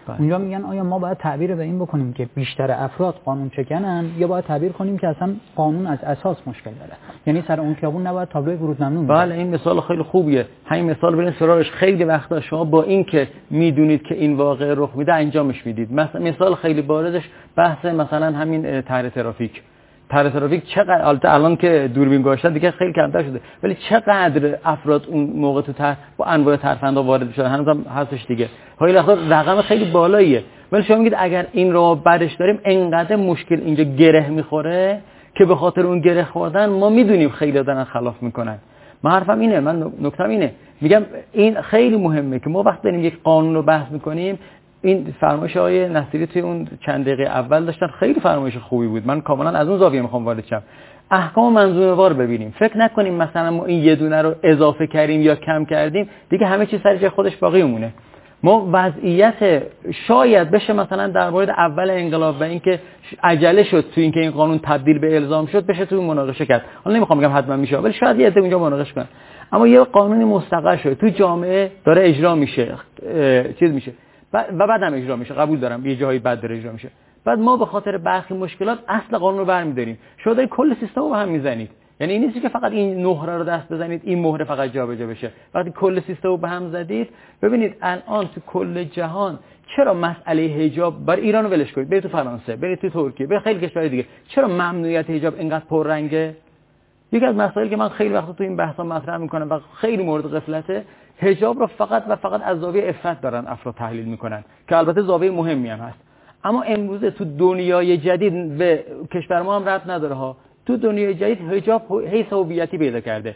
اونجا میگن آیا ما باید تعبیر به این بکنیم که بیشتر افراد قانون شکنن یا باید تعبیر کنیم که اصلا قانون از اساس مشکل داره، یعنی سر اون خیابون نباید تابلوی ورود ممنوع باشه. بله این مثال خیلی خوبیه. همین مثال برین سراغش. خیلی وقتا شما با این که میدونید که این واقعه رخ میده انجامش میدید. مثلا مثال خیلی بارزش بحث مثلا همین طرح ترافیک. طرح ترافیک چقدر البته الان که دوربین گذاشتن دیگه خیلی کمتر شده، ولی چقدر افراد اون موقع تو طرح با انواع ترفندا وارد شدن، هنوزم هستش دیگه. خیلی وقتا رقم خیلی بالاییه، ولی شما میگید اگر این رو برش داریم انقدر مشکل اینجا گره میخوره که به خاطر اون گره خوردن ما میدونیم خیلی دارن خلاف میکنن. من حرفم اینه، من نکتم اینه، میگم این خیلی مهمه که ما وقتی داریم یک قانون رو بحث میکنیم، این فرمایش آقای نصیری توی اون چند دقیقه اول داشتن خیلی فرمایش خوبی بود. من کاملا از اون زاویه میخوام وارد شم. احکام منظومه وار ببینیم. فکر نکنیم مثلا ما این یه دونه رو اضافه کردیم یا کم کردیم دیگه همه چیز سر جای خودش باقی مونه. ما وضعیت شاید بشه مثلا در مورد اول انقلاب و اینکه عجله شد تو اینکه این قانون تبدیل به الزام شد بشه تو مناقشه کرد. حالا نمیخوام بگم حتما میشه، ولی شاید یه عده اونجا مناقشه کنن. اما یه قانونی مستقر شده تو جامعه داره اجرا میشه، چیز میشه و بعد هم اجرا میشه. قبول دارم یه جایی بعد داره اجرا میشه. بعد ما به خاطر برخی مشکلات اصل قانون رو برمی‌داریم. شما دارید کل سیستم رو به هم میزنید. یعنی این نیست که فقط این مهره رو دست بزنید این مهره فقط جابجا بشه. وقتی کل سیستم رو به هم زدید، ببینید الان تو کل جهان چرا مسئله حجاب برای ایران رو ولش کنید، برید تو فرانسه، برید تو ترکیه، برید خیلی کشورهای دیگه، چرا ممنوعیت حجاب اینقدر پررنگه؟ یکی از مسائلی که من خیلی وقتا تو این بحثا مطرح میکنم و خیلی مورد غفلته، حجاب رو فقط و فقط از زاویه عفت دارن افراد تحلیل میکنن که البته زاویه مهمی هم هست. اما امروزه تو دنیای جدید به کشور ما هم ربط نداره ها، تو دنیای جدید حجاب حیث هویتی پیدا کرده.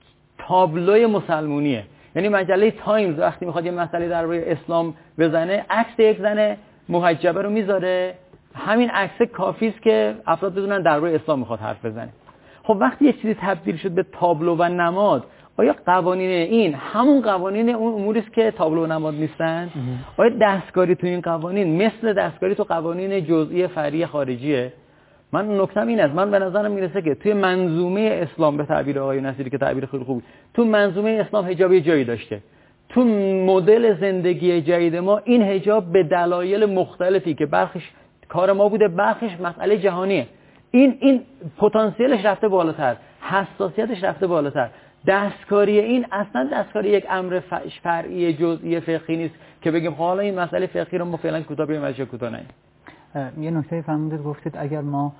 تابلوی مسلمونیه. یعنی مجله تایمز وقتی میخواد یه مسئله درباره اسلام بزنه، عکس یک زن محجبه رو میذاره، همین عکس کافی است که افراد بدونن درباره اسلام میخواد حرف بزنه. خب وقتی یه چیزی تبدیل شد به تابلو و نماد، آیا قوانین این همون قوانین اون اموری است که تابلو و نماد نیستن؟ آیا دستکاری تو این قوانین مثل دستکاری تو قوانین جزئی فرعی خارجیه؟ من نکتم این است، من به نظرم میرسه که توی منظومه اسلام به تعبیر آقای نصیری که تعبیر خیلی خوبه، تو منظومه اسلام حجاب یه جایی داشته. تو مدل زندگی جدید ما این حجاب به دلایل مختلفی که برخیش کار ما بوده، برخیش مسئله جهانیه، این این پتانسیلش رفته بالاتر، حساسیتش رفته بالاتر. دستکاری این اصلا دستکاری یک امر فرعی جزئی فقهی نیست که بگیم حالا این مسئله فقهی رو ما فعلا کوتاه بریم ازش کوتاه نیم. یه نکته فرمودید، گفتید اگر ما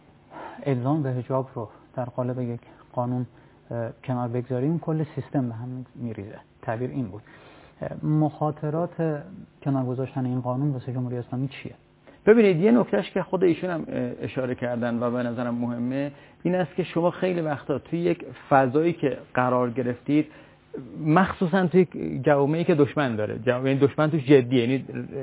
الزام به حجاب رو در قالب یک قانون کنار بگذاریم کل سیستم به هم میریزه. تعبیر این بود. مخاطرات کنار گذاشتن این قانون واسه جمهوری اسلامی چیه؟ ببینید یه نکتهش که خود ایشون هم اشاره کردن و به نظرم مهمه این است که شما خیلی وقتا توی یک فضایی که قرار گرفتید، مخصوصا توی جوامعی که دشمن داره، یعنی دشمن توش جدیه، یعنی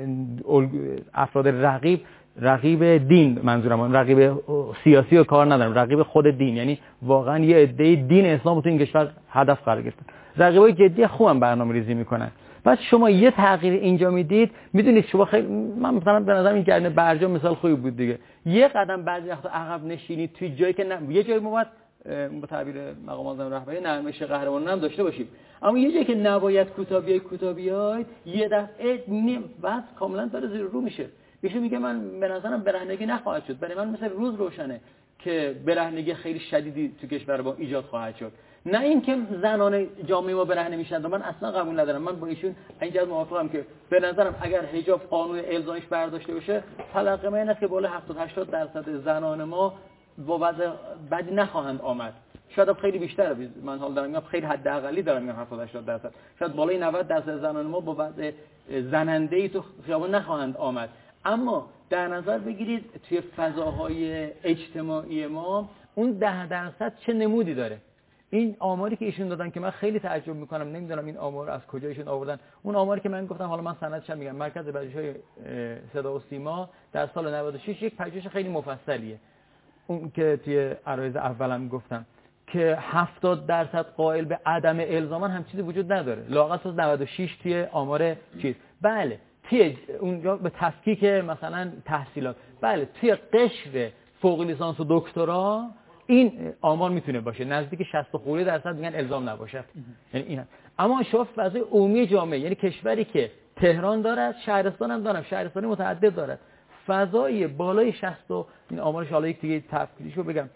افراد رقیب رقیب دین، منظورم رقیب سیاسی و کار ندارم، رقیب خود دین، یعنی واقعا یه عده دین اسلام تو این کشور هدف قرار گرفتن، رقیبای جدی خوبم برنامه‌ریزی میکنن. بعد شما یه تغییر اینجا میدید، میدونید شما خیلی، من مثلا به نظر این گرنه برجام مثال خوبی بود دیگه، یه قدم بعضی وقتا عقب نشینید توی جایی که نه، یه جایی ما به تعبیر مقام معظم رهبری نرمش قهرمانان هم داشته باشیم، اما یه جایی که نباید کوتاه بیای کوتاه بیاید، یه دفعه نیم بعد کاملا داره زیر رو میشه. ایشون میگه من به نظرم برهنگی نخواهد شد، برای من مثل روز روشنه که برهنگی خیلی شدیدی تو کشور ما ایجاد خواهد شد، نه اینکه زنان جامعه ما برهنه میشن. من اصلا قبول ندارم. من با ایشون اینجا موافقم که به نظرم اگر حجاب قانون الزامش برداشته بشه، تلقی من این است که بالا هفتاد هشتاد درصد زنان ما با وضع بدی نخواهند آمد. شاید خیلی بیشتر، من حال دارم میگم خیلی حداقلی دارم میگم هفتاد هشتاد درصد، شاید بالای نود درصد زنان ما با وضع زننده‌ای تو خیابان نخواهند آمد. اما در نظر بگیرید توی فضاهای اجتماعی ما اون ده درصد چه نمودی داره. این آماری که ایشون دادن که من خیلی تعجب میکنم، نمیدونم این آمار از کجا ایشون آوردن. اون آماری که من گفتم، حالا من سندش هم میگم، مرکز پژوهش‌های صدا و سیما در سال نود و شش یک پژوهش خیلی مفصلیه، اون که توی عرایض اولم گفتم که هفتاد درصد قائل به عدم الزامان هم چیزی وجود نداره، لااقل از نود و شش توی آمار چیز. بله توی اونجا به تفکیک مثلا تحصیلات، بله توی قشر فوق لیسانس و دکترا این آمار میتونه باشه، نزدیک شصت درصد میگن الزام نباشه. یعنی این هم. اما شما فضای عمومی جامعه، یعنی کشوری که تهران دارد، شهرستان هم دارد، شهرستانی متعدد دارد. فضای بالای شصت و این آمارش حالا یک دیگه تفصیلیشو بگم،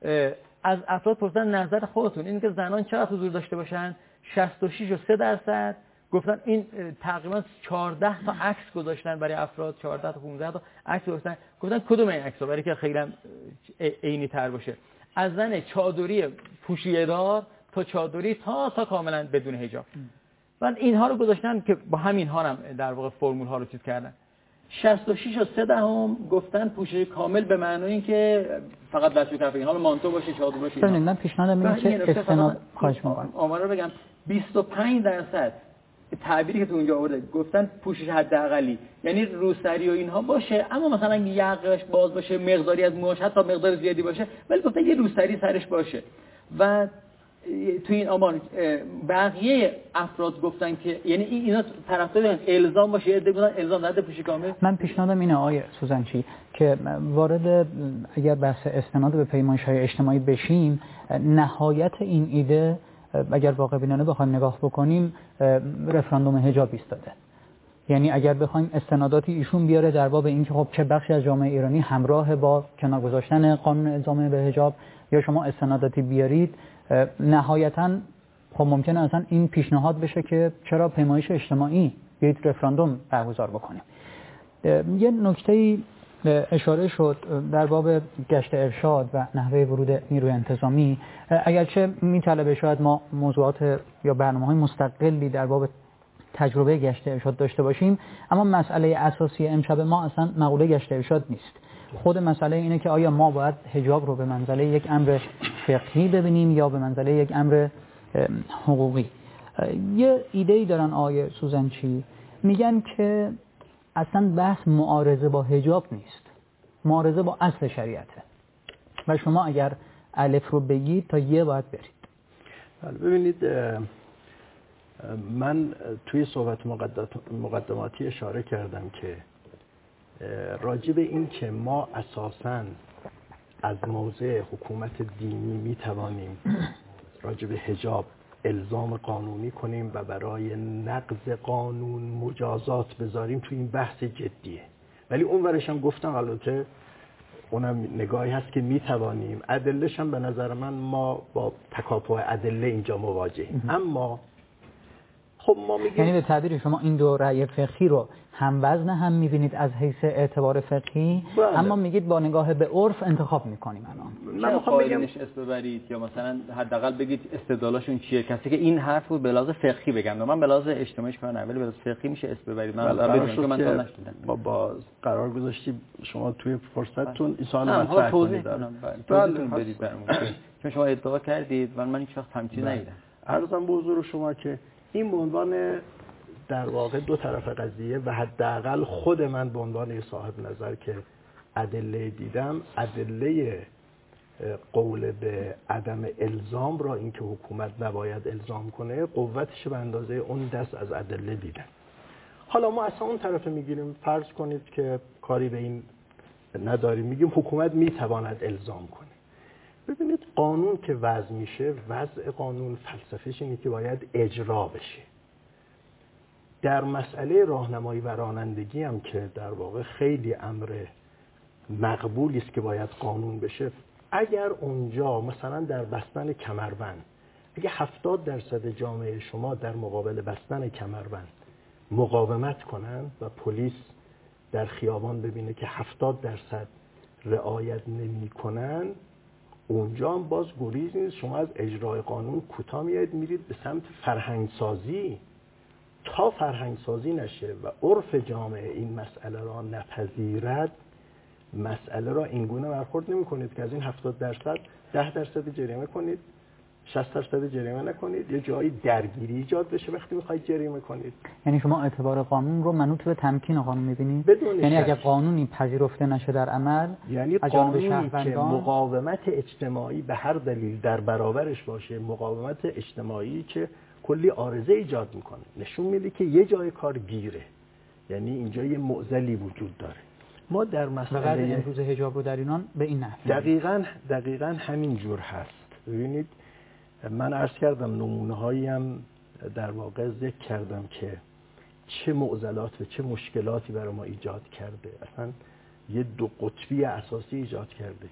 از افراد پرسیدن نظر خودتون این که زنان چقدر حضور داشته باشن، شصت و شش و سه درصد گفتن این تقریبا چهارده تا عکس گذاشتن برای افراد، چهارده تا پانزده تا عکس گذاشتن، گفتن کدوم این عکس‌ها برای که خیلی عینی تر باشه، از زن چادری پوشیده دار تا چادری تا تا کاملا بدون حجاب. بعد اینها رو گذاشتن که با همین ها هم در واقع فرمول ها رو چیز کردن. شصت و شش و سه دهم گفتن پوشش کامل به معنای اینکه فقط دست به کف، این حالا مانتو باشه، چادر باشه. ببینید من پیشنهادم اینه که استناد خواهش می‌کنم آمار رو بگم. بیست و پنج درصد تعبیری که تو اونجا آورده گفتن پوشش حداقلی، یعنی روسری و اینها باشه اما مثلا یقش باز باشه، مقداری از موهاش حتی مقدار زیادی باشه، ولی گفتن یه روسری سرش باشه. و تو این آمار بقیه افراد گفتن که یعنی اینا طرفدار الزام باشه، عده گفتن الزام نداره پوشش کامل. من پیشنهادم اینه آقای سوزنچی که وارد اگر بحث استناد به پیمایش‌های اجتماعی بشیم، نهایت این ایده اگر واقع بینانه بخوایم نگاه بکنیم رفراندوم حجاب ایستاده. یعنی اگر بخوایم استناداتی ایشون بیاره در باب اینکه خب چه بخشی از جامعه ایرانی همراه با کنار گذاشتن قانون الزام به حجاب، یا شما استناداتی بیارید، نهایتاً خب ممکنه اصلا این پیشنهاد بشه که چرا پیمایش اجتماعی بیایید رفراندوم برگزار بکنیم. یه نکته‌ای اشاره شد در باب گشت ارشاد و نحوه ورود نیروی انتظامی، اگرچه میطلبه شاید ما موضوعات یا برنامه‌های مستقلی در باب تجربه گشت ارشاد داشته باشیم، اما مسئله اساسی امشب ما اصلا مقوله گشت ارشاد نیست. خود مسئله اینه که آیا ما باید حجاب رو به منزله یک امر فقهی ببینیم یا به منزله یک امر حقوقی. یه ایده‌ای دارن آقای سوزنچی، میگن که اصلا بحث معارضه با حجاب نیست، معارضه با اصل شریعته و شما اگر الف رو بگید تا یه باید برید. ببینید من توی صحبت مقدماتی اشاره کردم که راجع به این که ما اساساً از موضع حکومت دینی می توانیم راجع به حجاب الزام قانونی کنیم و برای نقض قانون مجازات بذاریم، تو این بحث جدیه. ولی اون ورش هم گفتم البته اونم نگاهی هست که می توانیم، ادله‌ش هم به نظر من ما با تکاپو ادله اینجا مواجهیم. اما خب ما میگیم یعنی به تعبیر شما این دو رأی فقهی رو هم وزن هم میبینید از حیث اعتبار فقهی، بله. اما میگید با نگاه به عرف انتخاب میکنیم الان. من میخوام بگم اسم ببرید یا مثلا حداقل بگید استدلالشون چیه، کسی که این حرف رو به لحاظ فقهی بگم، من به لحاظ اجتماعیش کار ندارم ولی به لحاظ فقهی میشه اسم ببرید. من بله. که من تا نشدم با, با قرار گذاشتیم شما توی فرصتتون این سوال مطرح کنید. بله بدید برامون چون شما ادعا کردید و من هیچ وقت همچین ندیدم. عرضم به حضور شما که این به عنوان در واقع دو طرف قضیه و حداقل خود من به عنوان صاحب نظر که ادله دیدم، ادله قول به عدم الزام را اینکه حکومت نباید الزام کنه قوتش به اندازه اون دست از ادله دیدم. حالا ما اصلا اون طرف میگیریم، فرض کنید که کاری به این نداریم، میگیم حکومت میتواند الزام کنه. ببینید قانون که وضع میشه، وضع قانون فلسفه‌ش اینه که باید اجرا بشه. در مسئله راهنمایی و رانندگی هم که در واقع خیلی امر مقبولی است که باید قانون بشه، اگر اونجا مثلا در بستن کمربند اگه هفتاد درصد جامعه شما در مقابل بستن کمربند مقاومت کنن و پلیس در خیابان ببینه که هفتاد درصد رعایت نمی‌کنن، اونجا هم باز گریز نیست، شما از اجرای قانون کوتاه میایید میرید به سمت فرهنگسازی. تا فرهنگسازی نشه و عرف جامعه این مسئله را نپذیرد، مسئله را اینگونه برخورد نمی کنید که از این هفتاد درصد ده درصد جریمه کنید، شصت درصد جریمه نکنید، یه جایی درگیری ایجاد بشه وقتی میخواید جریمه کنید. یعنی شما اعتبار قانون رو منوط به تمکین قانون میبینید؟ یعنی شک. اگر قانونی پذیرفته نشه در عمل، یعنی قانونی که مقاومت اجتماعی به هر دلیل در برابرش باشه، مقاومت اجتماعی که کلی عارضه ایجاد میکنه، نشون میده که یه جای کار گیره، یعنی اینجا یه معضلی وجود داره. ما در مسئله امروز حجاب رو در ایران به این نحو دقیقاً دقیقاً همین جور هست. ببینید من عرض کردم نمونه هایی هم در واقع ذکر کردم که چه معضلات و چه مشکلاتی برای ما ایجاد کرده، اصلا یه دو قطبی اساسی ایجاد کرده.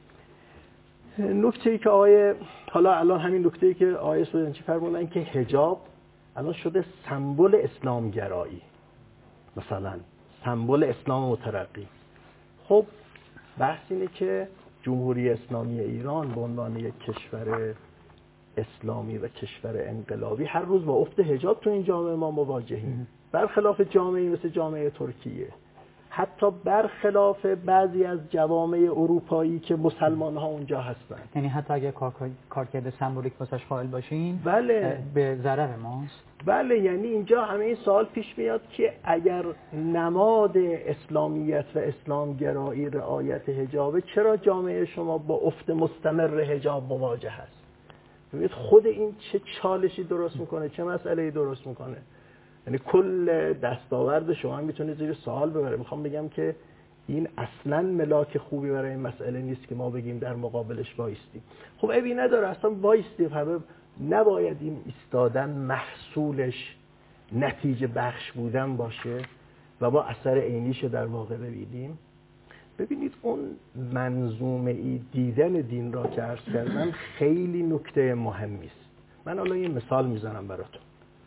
نکته ای که آقای حالا الان همین نکته ای که آقای سودنچی فرمودن که حجاب الان شده سمبل اسلامگرایی، مثلا سمبل اسلام مترقی. خب بحث اینه که جمهوری اسلامی ایران به عنوان یک کشور اسلامی و کشور انقلابی هر روز با افت حجاب تو این جامعه ما مواجهیم، برخلاف جامعه مثل جامعه ترکیه، حتی برخلاف بعضی از جوامع اروپایی که مسلمان ها اونجا هستن. یعنی حتی اگه کارکرد سمبولیک واسش قائل باشین بله به ضرر ماست. بله، یعنی اینجا همه این سوال پیش میاد که اگر نماد اسلامیت و اسلامگرایی رعایت حجابه، چرا جامعه شما با افت مستمر حجاب مواجه هست؟ ببینید خود این چه چالشی درست میکنه، چه مسئله‌ای درست میکنه. یعنی کل دستاورد شما میتونه زیر سوال ببره. میخوام بگم که این اصلا ملاک خوبی برای این مسئله نیست که ما بگیم در مقابلش وایستیم. خب عیبی نداره اصلا وایستیم، همه نباید این ایستادن محصولش نتیجه بخش بودن باشه و با اثر عینیش در واقع ببینیم. ببینید اون منظومه ای دیدن دین را که عرض کردم خیلی نکته مهمی است. من حالا یه مثال میزنم براتون.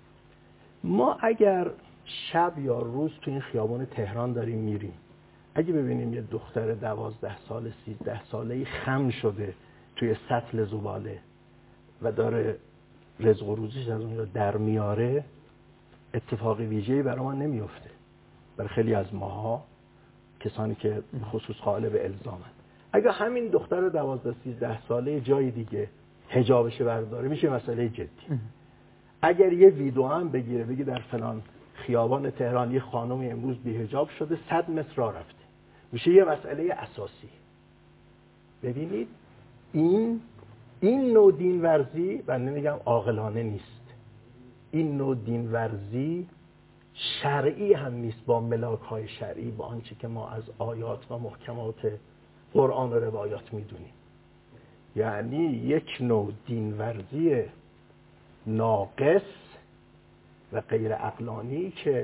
ما اگر شب یا روز تو این خیابان تهران داریم میریم، اگه ببینیم یه دختر دوازده سال سیزده ساله‌ای خم شده توی سطل زباله و داره رزق و روزیش از اونجا در میاره، اتفاقی ویژه‌ای برای ما نمیفته. برای خیلی از ماها، کسانی که خصوص قائل به الزامن، اگه همین دختر دوازده سیزده ساله جای دیگه حجابش برداره میشه مسئله جدی. اگر یه ویدیو هم بگیره بگی در فلان خیابان تهران یه خانمی امروز بی‌حجاب شده، صد متر راه رفته، میشه یه مسئله اساسی. ببینید این این نوع دین ورزی، من نمیگم عاقلانه نیست، این نوع دین ورزی شرعی هم نیست، با ملاک های شرعی، با آنچه که ما از آیات و محکمات قرآن و روایات میدونیم. یعنی یک نوع دین ورزی ناقص و غیر عقلانی که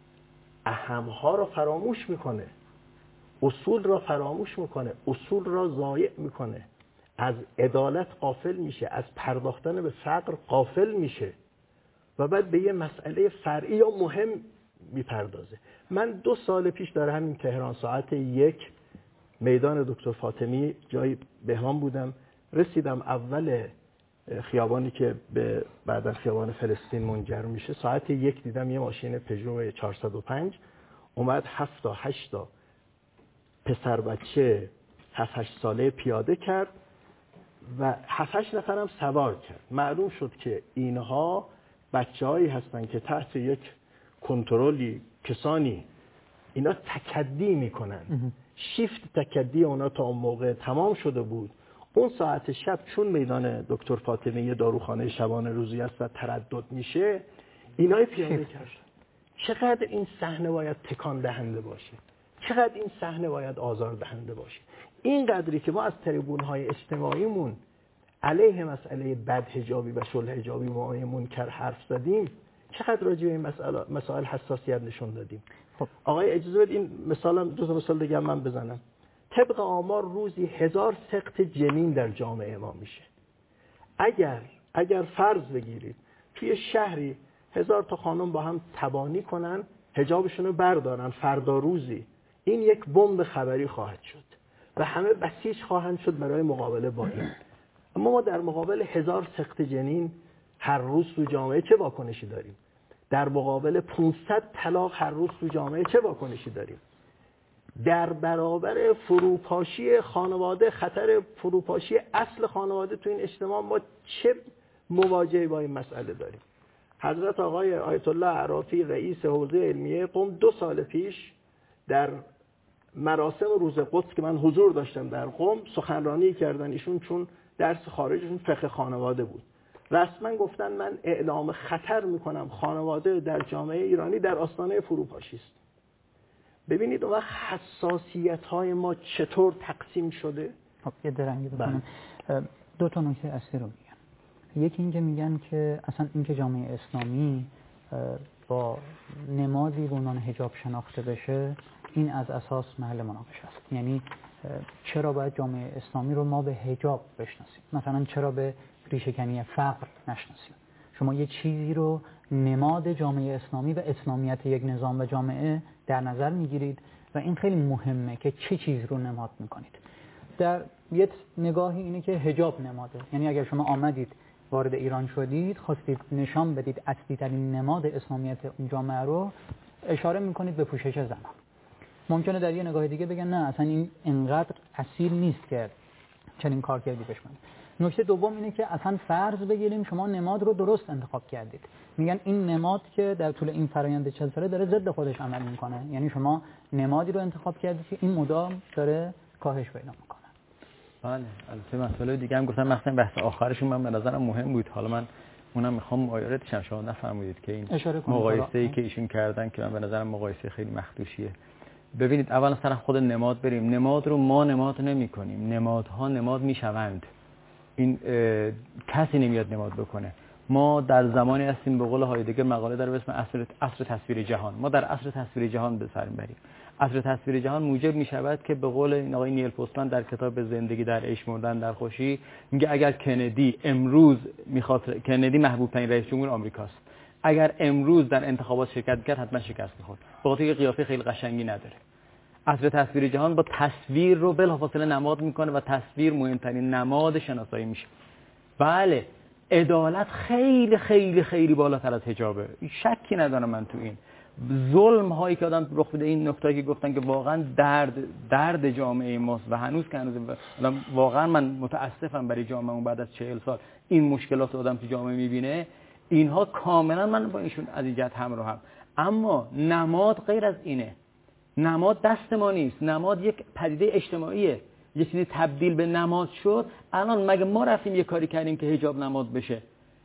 اهمها را فراموش میکنه، اصول را فراموش میکنه، اصول را ضایع میکنه، از عدالت غافل میشه، از پرداختن به فقر غافل میشه و بعد به یه مسئله فرعی یا مهم میپردازه. من دو سال پیش در همین تهران ساعت یک میدان دکتر فاطمی جای بهمان بودم، رسیدم اول خیابانی که به بعدن خیابان فلسطین منجر میشه، ساعت یک دیدم یه ماشین پژو چهارصد و پنج اومد هفت تا هشت تا پسر بچه هفت هشت ساله پیاده کرد و هفت هشت نفرم سوار کرد. معلوم شد که اینها بچه‌هایی هستن که تحت یک کنترلی کسانی اینا تکدی میکنن. شیفت تکدی اونا تا اون موقع تمام شده بود. اون ساعت شب چون میدان دکتر فاطمی یه داروخانه شبانه روزی است و تردد میشه، اینای پیاده کرد. چقدر این صحنه باید تکان دهنده باشه، چقدر این صحنه باید آزار دهنده باشه. این قدری که ما از تریبون‌های اجتماعیمون علیه مسئله بدحجابی و شلحجابی و منکر حرف زدیم، چقدر راجع به این مسائل مسائل حساسیت نشون دادیم. خب آقای اجازه بدید این مثلا دو تا مثال دیگه من بزنم. طبق آمار روزی هزار سقط جنین در جامعه ما میشه. اگر اگر فرض بگیرید توی شهری هزار تا خانم با هم تبانی کنن، حجابشون رو بردارن، فردا روزی این یک بمب خبری خواهد شد و همه بسیج خواهند شد برای مقابله با این. اما ما در مقابل هزار سقط جنین هر روز تو جامعه چه واکنشی داریم؟ در مقابل پانصد طلاق هر روز تو جامعه چه واکنشی داریم؟ در برابر فروپاشی خانواده، خطر فروپاشی اصل خانواده تو این اجتماع، ما چه مواجهه با این مسئله داریم؟ حضرت آقای آیت الله عرافی رئیس حوزه علمیه قم دو سال پیش در مراسم روز قدس که من حضور داشتم در قم سخنرانی کردن. ایشون چون درس خارجشون فقه خانواده بود، رسما گفتن من اعلام خطر میکنم خانواده در جامعه ایرانی در آستانه فروپاشی است. ببینید اون حساسیت های ما چطور تقسیم شده. خب یه درنگی بکنم. دو تا نکته اصلی رو میگن. یکی اینکه میگن که اصلا اینکه جامعه اسلامی با نمادی به عنوان حجاب شناخته بشه، این از اساس محل مناقشه است. یعنی چرا باید جامعه اسلامی رو ما به حجاب بشناسیم؟ مثلا چرا به ریشه‌کنی فقر نشناسیم؟ شما یه چیزی رو نماد جامعه اسلامی و اسلامیت یک نظام و جامعه در نظر میگیرید و این خیلی مهمه که چه چیز رو نماد میکنید. در یه نگاهی اینه که حجاب نماده، یعنی اگر شما آمدید وارد ایران شدید خواستید نشان بدید اصلی ترین نماد اسلامیت اون جامعه رو، اشاره میکنید به پوشش زنان. ممکنه در یه نگاه دیگه بگن نه اصلا این انقدر اصیل نیست که چنین کارکردی بشمونه. نکته دوم اینه که اصلا فرض بگیریم شما نماد رو درست انتخاب کردید. میگن این نماد که در طول این فرآیند چهل ساله داره ضد خودش عمل میکنه، یعنی شما نمادی رو انتخاب کردید که این مدام داره کاهش پیدا میکنه. بله، البته مسئله دیگه هم گفتم، مثلا بحث آخرشون من به نظرم مهم بود. حالا من اونم میخوام آیاتش هم شما نفرمودید که این مقایسه‌ای که ایشون کردن که من به نظرم مقایسه خیلی مخدوشیه. ببینید اولا سر خود نماد بریم. نماد رو ما نماد نمی‌کنیم، نمادها نماد میشوند. این کسی نمیاد نماد بکنه. ما در زمانی هستیم به قول هایدگر مقاله داره به اسم عصر عصر تصویر جهان. ما در عصر تصویر جهان به سر میبریم. عصر تصویر جهان موجب میشود که به قول این آقای نیل پستمن در کتاب زندگی در عیش مردن در خوشی میگه اگر کندی امروز میخواد، کندی محبوب ترین رئیس جمهور آمریکاست، اگر امروز در انتخابات شرکت کرد حتما شکست می‌خورد. به خاطر اینکه قیافه خیلی قشنگی نداره. عصر تصویر جهان با تصویر رو بلافاصله نماد میکنه و تصویر مهمترین نماد شناسایی میشه. بله، عدالت خیلی خیلی خیلی بالاتر از حجابه، شکی ندارم من تو این. ظلم هایی که آدم رخ بده، این نکته که گفتن که واقعا درد درد جامعه ماست و هنوز که هنوز واقعا من متاسفم برای جامعهمون بعد از چهل سال این مشکلات آدم تو جامعه میبینه، اینها کاملا من با ایشون از این جهت همراه هم. اما نماد غیر از اینه. نماد دست ما نیست، نماد یک پدیده اجتماعیه. یه چیزی تبدیل به نماد شد. الان مگه ما رفتیم یه کاری کردیم که حجاب نماد بشه؟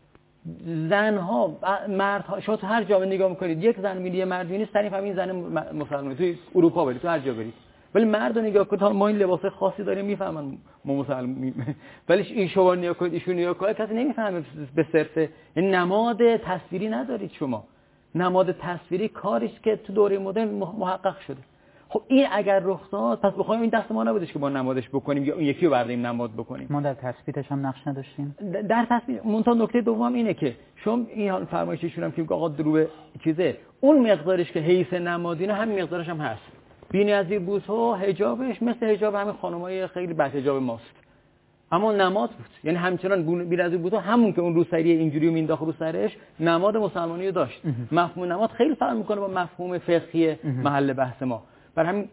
زنها، مردها، شما تو هر جا نگاه میکنید یک زن میلی مرد نیست، تعریف همین زن مسلمانی. توی اروپا برید، تو هر جا برید، ولی مرد رو نگاه کنید، ما این لباس خاصی داریم میفهمن ما مسلمان، ولی این شما نگاه کنید ایشون نگاه کنید کسی نمیفهمه به صرف. این نماد تصویری ندارید شما. نماد تصویری کاریش که تو دوره مدرن محقق شده. خب این اگر رخ داد، پس بخوایم این دست ما نبودش که با نمادش بکنیم یا اون یکی رو برداریم نماد بکنیم. ما در تثبیتش هم نقش نداشتیم. در تثبیت منتها نکته دوم اینه که شما این حال فرمایششون هم که آقا درو به چیزه، اون مقدارش که حیث نمادینه همین مقدارش هم هست. بی‌نظیر بوته حجابش مثل حجاب همین خانمای خیلی بد حجاب ماست، اما نماد بود. یعنی همچنان بی‌نظیر بوته همون که اون روسری اینجوری مینداخت رو سرش نماد مسلمانی رو داشت. مفهوم نماد خیلی فرق میکنه با مفهوم فقهی محل بحث ما. برای همین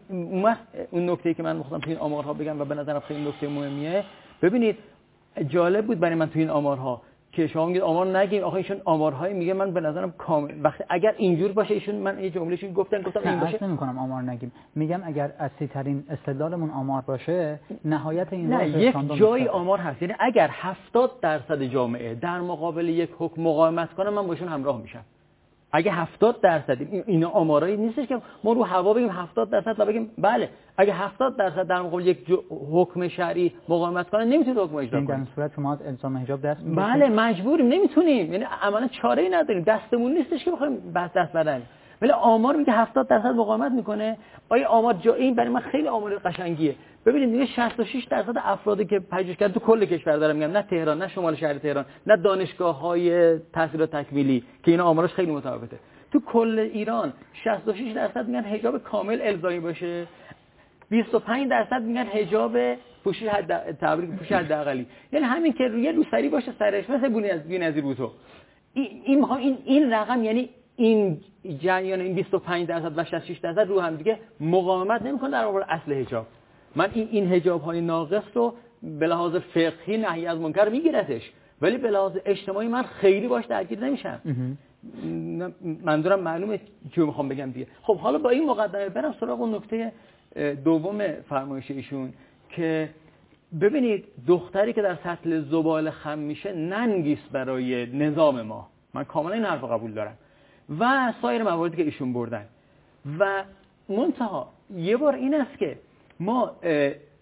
اون نکته‌ای که من می‌خواستم تو این آمارها بگم و به نظرم خیلی نکته مهمیه. ببینید جالب بود برای من تو این آمارها که شما میگید آمار نگیم، آخه ایشون آمارهایی میگه من به نظرم کامل وقتی اگر اینجور باشه ایشون من یه جملهشون گفتن گفتم این باشه نمی‌کنم آمار نگیم، میگم اگر اصلی ترین استدلالمون آمار باشه نهایت این نه یک جای آمار هست. یعنی اگر هفتاد درصد جامعه در مقابل یک حکم مقاومت کنه من باشون همراه میشم. اگه هفتاد درصد اینا آمارایی نیستش که ما رو هوا بگیم هفتاد درصد و بگیم بله، اگه هفتاد درصد در مقابل یک حکم شرعی مقاومت کنه نمیتونید حکم اجرا کنید. در این صورت شما الزام حجاب دست میدید؟ بله مجبوریم، نمیتونیم، یعنی عملا چاره‌ای نداریم، دستمون نیستش که بخوایم بس دست بدن. ولی آمار میگه هفتاد درصد مقاومت میکنه. آیا آمار جا این برای من خیلی آمار قشنگیه. ببینید میگه شصت و شش درصد افرادی که پژوهش تو کل کشور دارم میگم، نه تهران نه شمال شهر تهران نه دانشگاه‌های تحصیلات تکمیلی که اینا آمارش خیلی متفاوته، تو کل ایران شصت و شش درصد میگن حجاب کامل الزامی باشه، بیست و پنج درصد میگن حجاب پوشش حد تبریک پوشش حداقلی، یعنی همین که روی روسری باشه سرش مثل بی‌نظیر بوته. این این این این رقم یعنی این جریان این بیست و پنج درصد و شصت و شش درصد رو هم دیگه مقاومت نمیکنه در مقابل اصل حجاب. من این این حجاب های ناقص رو به لحاظ فقهی نهی از منکر میگیرتش، ولی به لحاظ اجتماعی من خیلی باش درگیر نمیشم. منظورم معلومه چی میخوام بگم دیگه. خب حالا با این مقدمه برم سراغ اون نکته دوم فرمایش ایشون که ببینید دختری که در سطل زباله خم میشه ننگیست برای نظام ما. من کاملا این حرف قبول دارم و سایر مواردی که ایشون بردن و منتها یه بار این است که ما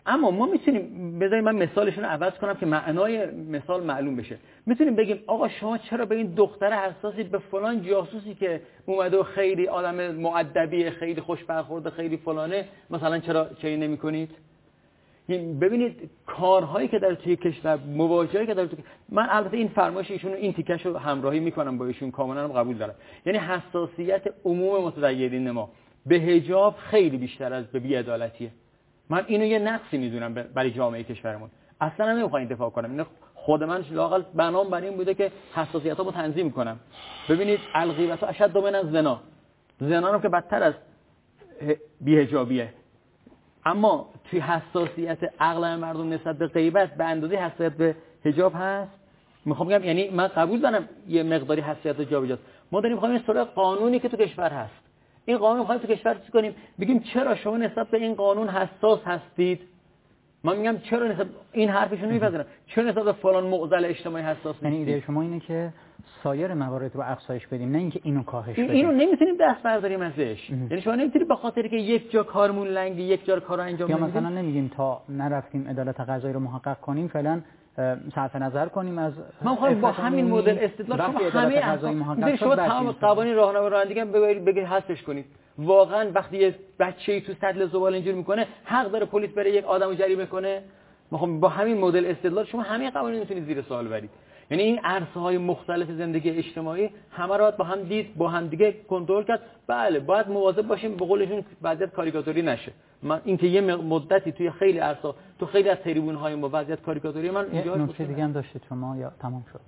اما ما میتونیم بذاریم من مثالشون رو عوض کنم که معنای مثال معلوم بشه. میتونیم بگیم آقا شما چرا به این دختر حساسی، به فلان جاسوسی که اومده و خیلی آدم مؤدبی، خیلی خوش برخورده، خیلی فلانه، مثلا چرا چه نمی‌کنید؟ ببینید کارهایی که در توی کشور، مواجهایی که در توی، من البته این فرمایش ایشون این تیکشو همراهی میکنم با ایشون، کاملا هم قبول دارم. یعنی حساسیت عموم متدینین ما به حجاب خیلی بیشتر از به بی‌عدالتیه. من اینو یه نقصی میدونم برای جامعه کشورمون. اصلا نمیخوام این دفاع کنم. این خود من لااقل بنام بر این بوده که حساسیتامو تنظیم کنم. ببینید الغیبت اشد من الزنا. زنا رو که بدتر از بی‌حجابیه. اما توی حساسیت عقل مردم نسبت به غیبت به اندازه حساسیت به حجاب هست. میخوام بگم یعنی من قبول دارم یه مقداری حساسیت به جابجاست. ما داریم میخوایم سراغ قانونی که تو کشور هست. این قانون میخوایم تو کشور چی کنیم؟ بگیم چرا شما نسبت به این قانون حساس هستید؟ من میگم چرا نسبت این حرفشون نمیپذیرم. چرا نسبت به فلان معضل اجتماعی حساس نیستید؟ یعنی ایده شما اینه که سایر موارد رو افزایش بدیم، نه اینکه اینو کاهش بدیم. اینو نمیتونیم دست برداریم ازش. یعنی شما نمیتونید به خاطر که یک جا کارمون لنگه، یک جا کارو انجام یا نمیدیم. مثلا نمیگیم تا نرفتیم عدالت قضایی رو محقق کنیم فعلا صرف نظر کنیم از من میخوام با همین مدل استدلال شما همه اصلا شما تمام قوانین راهنمایی رانندگی هم بگید حذفش کنید. واقعا وقتی یه بچه‌ای تو سطل زباله اینجوری میکنه حق داره پلیس بره یک آدمو جریمه کنه؟ میخوام با همین مدل استدلال شما همه قوانین میتونید زیر سوال برید. یعنی این عرصه‌های مختلف زندگی اجتماعی همه رو با هم دید، با هم دیگه کنترل کرد. بله باید مواظب باشیم به قولشون وضعیت کاریکاتوری نشه. من اینکه یه مدتی توی خیلی عرصه تو خیلی از تریبون‌های ما وضعیت کاریکاتوری من اینجا نکته دیگه هم داشتید شما یا تمام شد؟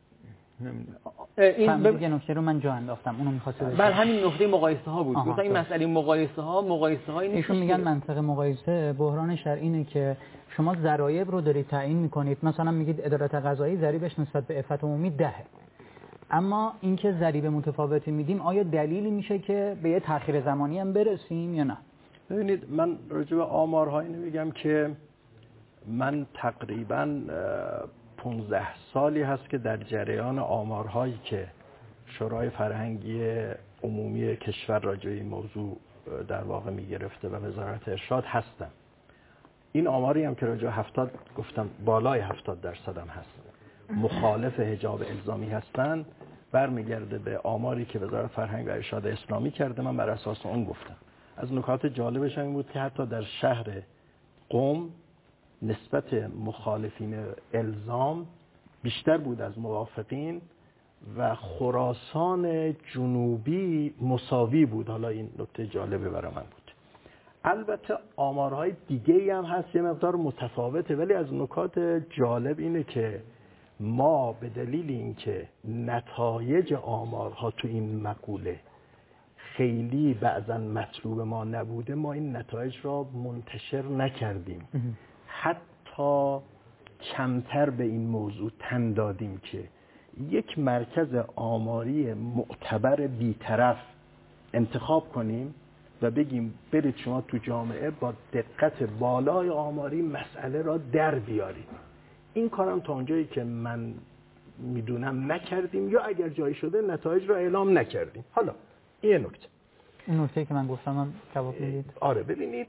این ب... دیگه نکته رو من جا انداختم، اونو می‌خواستم بگم. بله همین نقطه مقایسه ها بود. مثلا این مسئله مقایسه ها مقایسه هایی نیست. ایشون میگن منطق مقایسه بحرانش در اینه که شما ضرایب رو دارید تعیین می‌کنید. مثلا میگید عدالت قضایی ضریبش نسبت به عفت عمومی ده. اما اینکه ضریب متفاوتی میدیم آیا دلیلی میشه که به یه تأخیر زمانی هم برسیم یا نه؟ ببینید من راجع به آمارهایی نمیگم که من تقریباً پانزده سالی هست که در جریان آمارهایی که شورای فرهنگی عمومی کشور راجع به این موضوع در واقع میگرفته و وزارت ارشاد هستم. این آماری هم که راجع به هفتاد گفتم بالای هفتاد درصد هم هست مخالف حجاب الزامی هستن، برمیگرده به آماری که وزارت فرهنگ و ارشاد اسلامی کرده. من بر اساس اون گفتم. از نکات جالبش این بود که حتی در شهر قم نسبت مخالفین الزام بیشتر بود از موافقین و خراسان جنوبی مساوی بود. حالا این نکته جالبه برای من بود. البته آمارهای دیگه هم هست یه مقدار متفاوته، ولی از نکات جالب اینه که ما به دلیل اینکه نتایج آمارها تو این مقوله خیلی بعضا مطلوب ما نبوده، ما این نتایج را منتشر نکردیم. حتی کمتر به این موضوع تن دادیم که یک مرکز آماری معتبر بی‌طرف انتخاب کنیم و بگیم برید شما تو جامعه با دقت بالای آماری مسئله را در بیارید. این کارم تا اونجایی که من میدونم نکردیم، یا اگر جایی شده نتایج را اعلام نکردیم. حالا این نکته این نکته که من گفتم هم جواب میدید؟ آره ببینید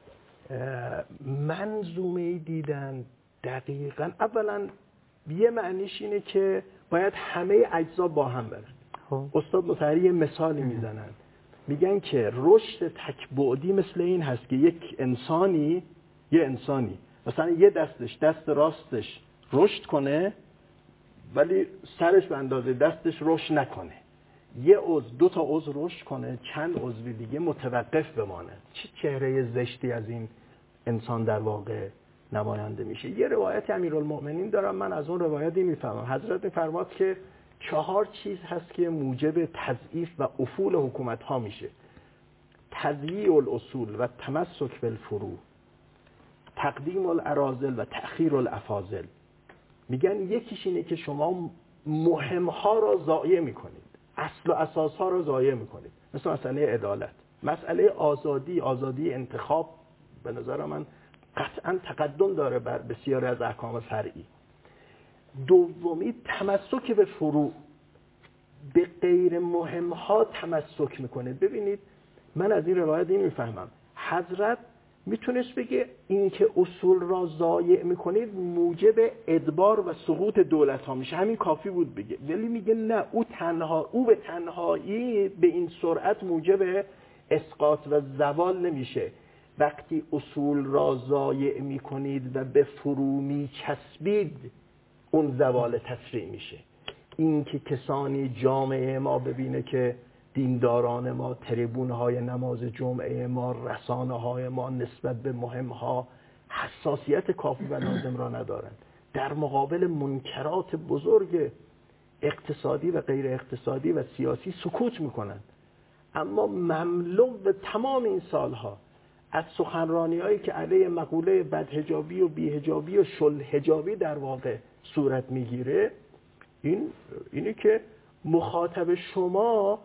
منظومه دیدن دقیقاً اولا یه معنیش اینه که باید همه اجزا با هم برن. خب استاد مطهری یه مثالی میزنن، میگن که رشد تکبعدی مثل این هست که یک انسانی یه انسانی مثلا یه دستش دست راستش رشد کنه ولی سرش به اندازه دستش رشد نکنه، یه عضو دو تا عضو رشد کنه چند عضو دیگه متوقف بمانه. چه چهره زشتی از این انسان در واقع نماینده میشه. یه روایت امیرالمؤمنین دارم، من از اون روایتی میفهمم. حضرت میفرماد که چهار چیز هست که موجب تضعیف و افول حکومت ها میشه: تضییع الاصول و تمسک بالفروع، تقدیم الاراذل و تأخیر الافاضل. میگن یکیش اینه که شما مهم ها را ضایع میکنید، اصل و اساس ها را ضایع میکنید، مثل مسئله عدالت، مسئله آزادی آزادی انتخاب به نظر من قطعا تقدم داره بر بسیاری از احکام فرعی. دومی تمسک به فروع، به غیر مهم ها تمسک میکنه. ببینید من از این روایت این میفهمم حضرت میتونست بگه این که اصول را ضایع میکنید موجب ادبار و سقوط دولت ها میشه، همین کافی بود بگه. ولی میگه نه، او تنها او به تنهایی به این سرعت موجب اسقاط و زوال نمیشه. وقتی اصول را ضایع میکنید و به فرو میچسبید اون زوال تسریع میشه. این که کسانی جامعه ما ببینه که دینداران ما، تریبون‌های نماز جمعه ما، رسانه‌های ما نسبت به مهم‌ها حساسیت کافی و لازم را ندارند، در مقابل منکرات بزرگ اقتصادی و غیر اقتصادی و سیاسی سکوت میکنند. اما مملو به تمام این سالها از سخنرانی‌هایی که علیه مقوله بدحجابی و بی‌حجابی و شلحجابی در واقع صورت میگیره، این اینی که مخاطب شما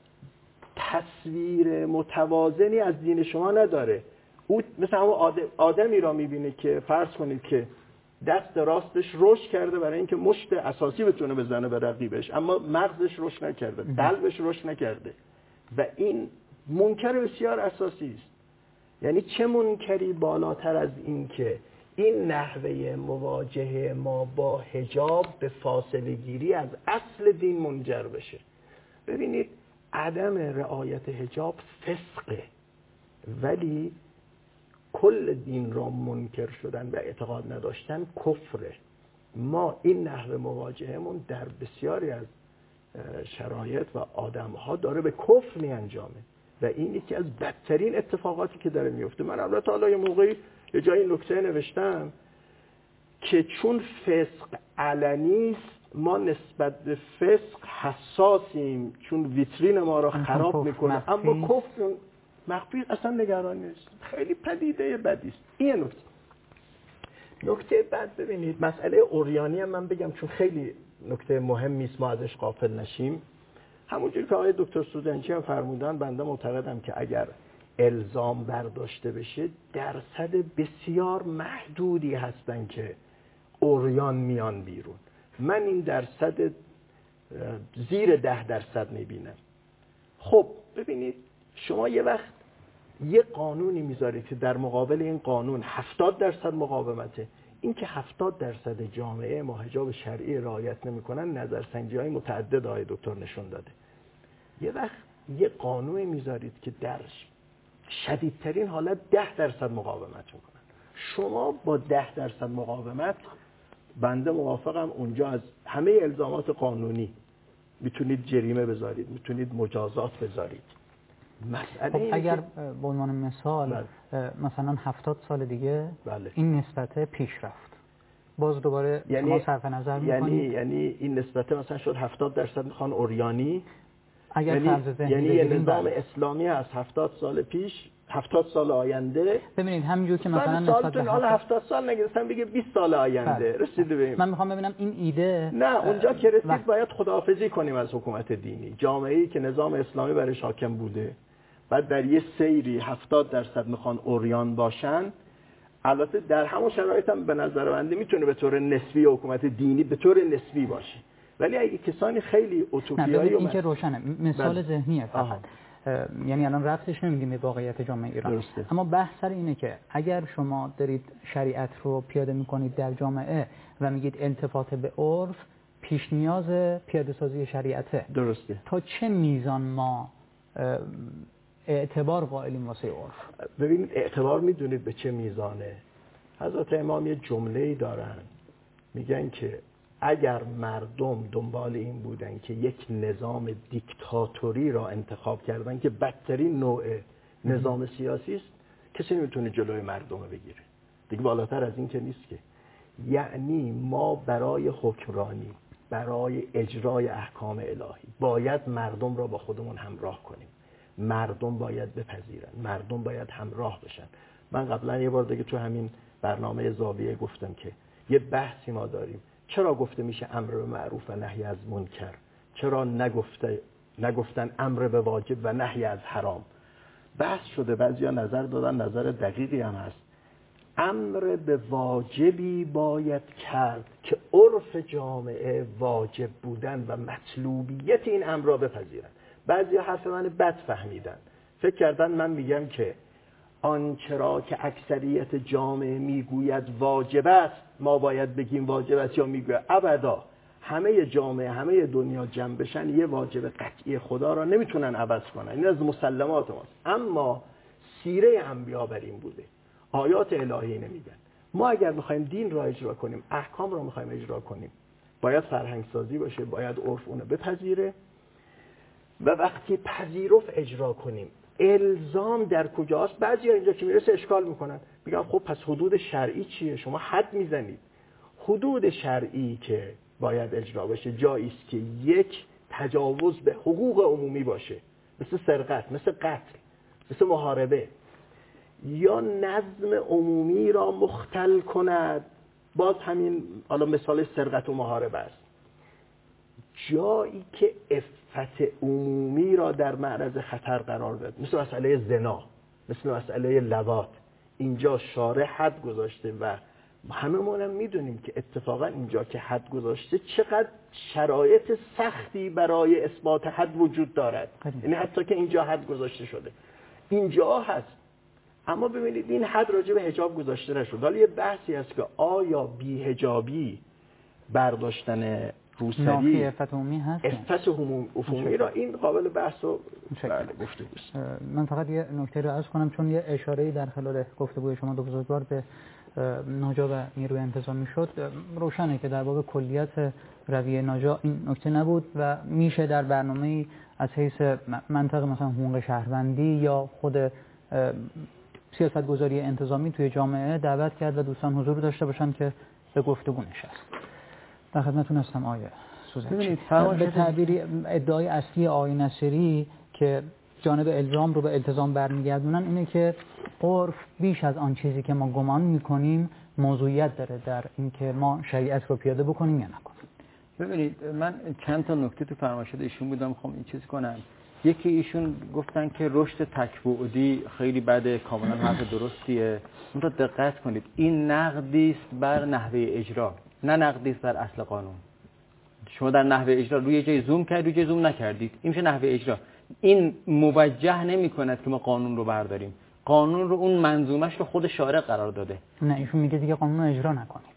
تصویر متوازنی از دین شما نداره. او مثل همون آدم، آدمی را میبینه که فرض کنید که دست راستش رشد کرده برای اینکه مشت اساسی بتونه بزنه به رقیبش، اما مغزش رشد نکرده، قلبش رشد نکرده و این منکر بسیار اساسی است. یعنی چه منکری بالاتر از این که این نحوه مواجهه ما با حجاب به فاصله گیری از اصل دین منجر بشه. ببینید عدم رعایت حجاب فسقه، ولی کل دین را منکر شدن و اعتقاد نداشتن کفره. ما این نحوه مواجهمون در بسیاری از شرایط و آدمها داره به کفر می انجامه و این یکی از بدترین اتفاقاتی که داره میفته. من البته حالا یه موقعی یه جایی نکته نوشتم که چون فسق علنی است ما نسبت به فسق حساسیم، چون ویترین ما را خراب میکنه، اما کفر مخفی اصلا نگران نیست، خیلی پدیده بدی است. این نکته. نکته بعد ببینید مسئله عریانی هم من بگم چون خیلی نکته مهمی است، ما ازش غافل نشیم. همونجوری که آقای دکتر سودنچی هم فرمودن، بنده معتقدم که اگر الزام برداشته بشه درصد بسیار محدودی هستن که عریان میان بیرون. من این درصد زیر ده درصد میبینم. خب ببینید شما یه وقت یه قانونی میذارید که در مقابل این قانون هفتاد درصد مقاومته. این که هفتاد درصد جامعه ما حجاب شرعی رعایت نمیکنن نظرسنجی‌های متعدد آقای دکتر نشون داده. یه وقت یه قانونی میذارید که در شدیدترین حالت ده درصد مقاومت میکنن. شما با ده درصد مقاومت بنده موافقم اونجا از همه الزامات قانونی میتونید جریمه بذارید، میتونید مجازات بذارید. مسئله خب اگر به عنوان مثال بله. مثلا هفتاد سال دیگه بله. این نسبت پیش رفت، باز دوباره یعنی شما صرف نظر میکنید؟ یعنی یعنی این نسبت مثلا شد هفتاد درصد میخوان عریانی، اگر یعنی یعنی یه نظام بله. اسلامی از هفتاد سال پیش هفتاد سال آینده. ببینید همینجور که مثلا نسبت به حالا هفتاد سال نگرفتن بگه بیست سال آینده رسیده ببینیم. من میخوام ببینم این ایده نه اونجا که رسید وقت... باید خداحافظی کنیم از حکومت دینی. جامعه‌ای که نظام اسلامی برش حاکم بوده بعد در یه سیری هفتاد درصد میخوان عریان باشن، البته در همون شرایط هم به نظر بنده میتونه به طور نسبی حکومت دینی به طور نسبی باشه، ولی اگه کسانی خیلی اوتوپیایی این که روشنه مثال بل... ذهنیه فقط، یعنی الان رفتش نمیدیم به واقعیت جامعه ایران. درسته. اما بحث سر اینه که اگر شما دارید شریعت رو پیاده میکنید در جامعه و میگید التفات به عرف پیش نیاز پیاده سازی شریعته، درسته، تا چه میزان ما اعتبار قائلیم واسه عرف؟ ببینید اعتبار میدونید به چه میزانه؟ حضرت امام یه جمله‌ای دارن میگن که اگر مردم دنبال این بودن که یک نظام دیکتاتوری را انتخاب کردن که بدترین نوع نظام سیاسی است، کسی نمیتونه جلوی مردم بگیره دیگه، بالاتر از این که نیست که. یعنی ما برای حکمرانی، برای اجرای احکام الهی باید مردم را با خودمون همراه کنیم، مردم باید بپذیرن، مردم باید همراه بشن. من قبلا یه بار دیگه تو همین برنامه زاویه گفتم که یه بحثی ما داریم، چرا گفته میشه امر به معروف و نهی از منکر؟ چرا نگفته نگفتن امر به واجب و نهی از حرام؟ بحث شده، بعضیا نظر دادن، نظر دقیقی هم هست. امر به واجبی باید کرد که عرف جامعه واجب بودن و مطلوبیت این امر را بپذیرن. بعضیا حرف من بد فهمیدن، فکر کردن من میگم که آنچه را که اکثریت جامعه میگوید واجب است ما باید بگیم واجب است یا میگوید ابدا. همه جامعه همه دنیا جمع بشن یه واجب قطعی خدا را نمیتونن عوض کنن، این از مسلمات ماست. اما سیره انبیا بر این بوده، آیات الهی نمیگن. ما اگر بخوایم دین را اجرا کنیم، احکام را میخوایم اجرا کنیم، باید فرهنگ سازی باشه، باید عرف اونو بپذیره و وقتی پذیرفت اجرا کنیم. الزام در کجاست؟ بعضی اینجا که میرسه اشکال میکنن، میگن خب پس حدود شرعی چیه؟ شما حد میزنید. حدود شرعی که باید اجرا بشه جایی است که یک تجاوز به حقوق عمومی باشه، مثل سرقت، مثل قتل، مثل محاربه، یا نظم عمومی را مختل کند. باز همین حالا مثال سرقت و محاربه است. جایی که عفت عمومی را در معرض خطر قرار داد، مثل مسئله زنا، مثل مسئله لواط، اینجا شارع حد گذاشته و همه هم میدونیم که اتفاقا اینجا که حد گذاشته چقدر شرایط سختی برای اثبات حد وجود دارد. یعنی حتی که اینجا حد گذاشته شده اینجا هست، اما ببینید این حد راجع به حجاب گذاشته نشد. حالا یه بحثی هست که آیا بی حجابی برداشتن روسری عفت عمومی هست؟ عفت عمومی را این قابل بحث و بله گفته است. من فقط یه نکته رو عرض کنم، چون یه اشاره‌ای در خلال گفتگوی شما دو بزرگوار به ناجا و نیروی انتظامی شد. روشنه که در باب کلیت رویه ناجا این نکته نبود و میشه در برنامه‌ای از حیث منطق مثلا حقوق شهروندی یا خود سیاستگذاری انتظامی توی جامعه دعوت کرد و دوستان حضور داشته باشن که به گفتگو نشست. در خدمتتون هستم آیه سوزنچی. به تعبیری ادعای اصلی آیه نصیری که جانب الزام رو به التزام برمیگردونن اینه که عرف بیش از آن چیزی که ما گمان میکنیم موضوعیت داره در اینکه ما شریعت رو پیاده بکنیم یا نکنیم. ببینید من چند تا نکته تو فرمایشات ایشون بودم میخوام این چیز کنم. یکی ایشون گفتن که رشد تکبعدی خیلی بده، کاملا حرف درستیه. اون رو دقت کنید، این نقدی است بر نحوه اجرا، نه نقدی است بر اصل قانون. شما در نحوه اجرا روی جای زوم کردید، روی جای زوم نکردید، این میشه نحوه اجرا. این موجه نمی کند که ما قانون رو برداریم. قانون رو اون منظومش رو خود شارع قرار داده. نه ایشون میگه دیگه قانون رو اجرا نکنید.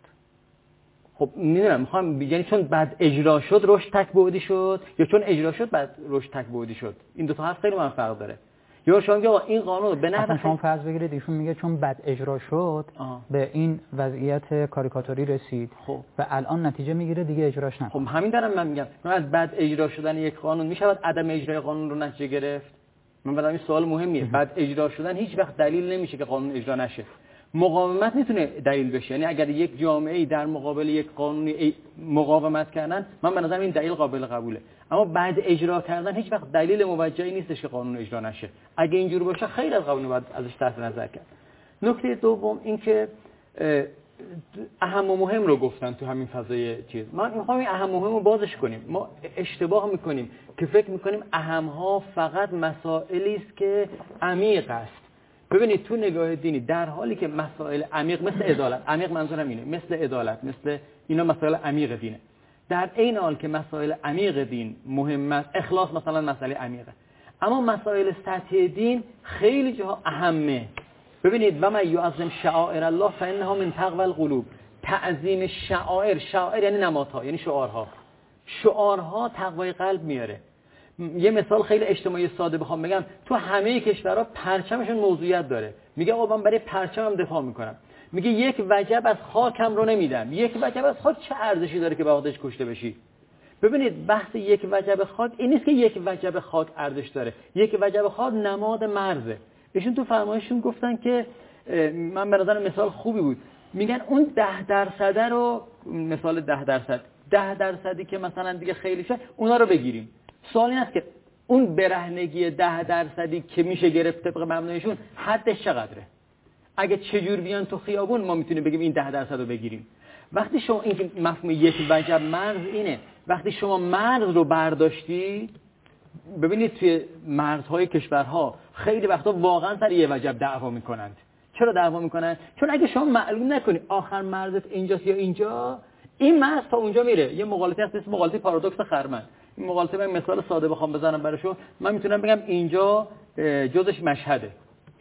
خب میدونم میخوام یعنی چون بعد اجرا شد رشد تکبعدی شد یا چون اجرا شد بعد رشد تکبعدی شد؟ این دو تا حرف خیلی من فرق داره. یا شما میگه این قانون به نحو شما فرض بگیرید ایشون میگه چون بعد اجرا شد آه. به این وضعیت کاریکاتوری رسید خب. و الان نتیجه میگیره دیگه اجراش نکنه. خب همین دارم من میگم، من از بعد اجرا شدن یک قانون میشود عدم اجرای قانون رو نتیجه گرفت؟ من برام این سوال مهمیه. بعد اجرا شدن هیچ وقت دلیل نمیشه که قانون اجرا نشه. مقاومت میتونه دلیل بشه، یعنی اگر یک جامعه در مقابل یک قانونی مقاومت کردن، من به نظرم این دلیل قابل قبوله. اما بعد اجرا کردن هیچ وقت دلیل موجهی نیستش که قانون اجرا نشه. اگه اینجور باشه خیلی از قانون باید ازش صرف نظر کرد. نکته دوم این که اهم و مهم رو گفتن تو همین فضای چیز. من میخوام این اهم و مهم رو بازش کنیم. ما اشتباه میکنیم که فکر میکنیم اهمها فقط مسائلی است که عمیق است. ببینید تو نگاه دینی در حالی که مسائل عمیق مثل عدالت، عمیق منظورم اینه، مثل عدالت، مثل اینا مسائل عمیق دینه، در عین حال که مسائل عمیق دین مهم است، اخلاص مثلا مسئله عمیقه، اما مسائل سطحی دین خیلی جاها اهمه. ببینید و من یعظم شعائر الله فانها من تقوی القلوب. تعظیم شعائر، شعائر یعنی نمادها، یعنی شعارها. شعارها تقوی قلب میاره. یه مثال خیلی اجتماعی ساده بخوام بگم، تو همه کشورها پرچمشون موضوعیت داره. میگه آقا من برای پرچمم دفاع میکنم. میگه یک وجب از خاکم رو نمیدم. یک وجب از خاک چه ارزشی داره که بهادش کشته بشی؟ ببینید بحث یک وجب خاک این نیست که یک وجب خاک ارزش داره. یک وجب خاک نماد مرزه. ایشون تو فرمایششون گفتن که من به نظر مثال خوبی بود. میگن اون ده درصد رو، مثال ده درصد، ده درصدی که مثلا دیگه خیلی شد اونا رو بگیریم. سوال این است که اون برهنگی ده درصدی که میشه گرفت طبق مبنایشون حدش چقدره؟ اگه چجور بیان تو خیابون ما میتونیم بگیم این ده درصد رو بگیریم. وقتی شما این که مفهوم یک وجب مرز اینه، وقتی شما مرز رو برداشتی، ببینید توی مرزهای کشورها خیلی وقتا واقعا سر یه وجب دعوا میکنند. چرا دعوا میکنن؟ چون اگه شما معلوم نکنی آخر مرزت اینجاست یا اینجا، این مرز تا اونجا میره. یه مقالطه هست اسم مقالطه پارادوکس خرمن. این مقالطه من مثال ساده بخوام بزنم براشون، من میتونم بگم اینجا جزش مشهده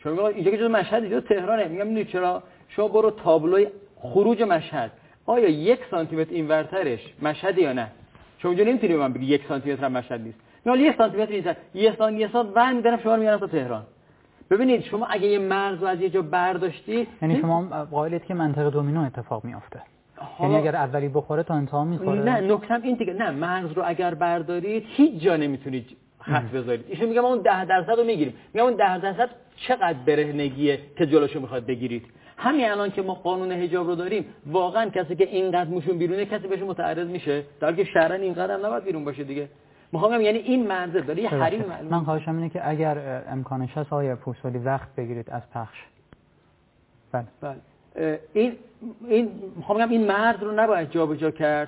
شما میگن اینجا که جز مشهد اینجا تهرانه، میگم میدونید چرا؟ شما برو تابلوی خروج مشهد، آیا یک سانتی متر اینورترش مشهد یا نه؟ شما اونجا نمیتونی من بگی یک سانتی متر هم مشهد نیست. میگم یک سانتی متر اینجا یه سان یه سان ور میدارم شما رو میارم تا تهران. ببینید شما اگه یه مرز رو از یه جا برداشتی، یعنی شما قائلید که منطقه دومینو اتفاق میافته. یعنی اگر اولی بخوره تا انتها میخوره. نه نکتم این دیگه، نه مرز رو اگر بردارید هیچ جا نمیتونید خط بذارید. ایشون میگم اون ده درصد رو میگیریم. میگم اون ده درصد چقدر برهنگیه که جلوشو میخواد بگیرید. همین الان که ما قانون حجاب رو داریم، واقعا کسی که اینقدر موشون بیرونه کسی بهش متعرض میشه، در حالی که شرعاً اینقدر هم نباید بیرون باشه دیگه. میخوام یعنی این مرز داره یه حریم. من خواهشم اینه که اگر امکانش هست آقای پورسلی وقت بگیرید از پخش. بله. بله. این این میخوام بگم این مرز رو نباید جابجا کرد.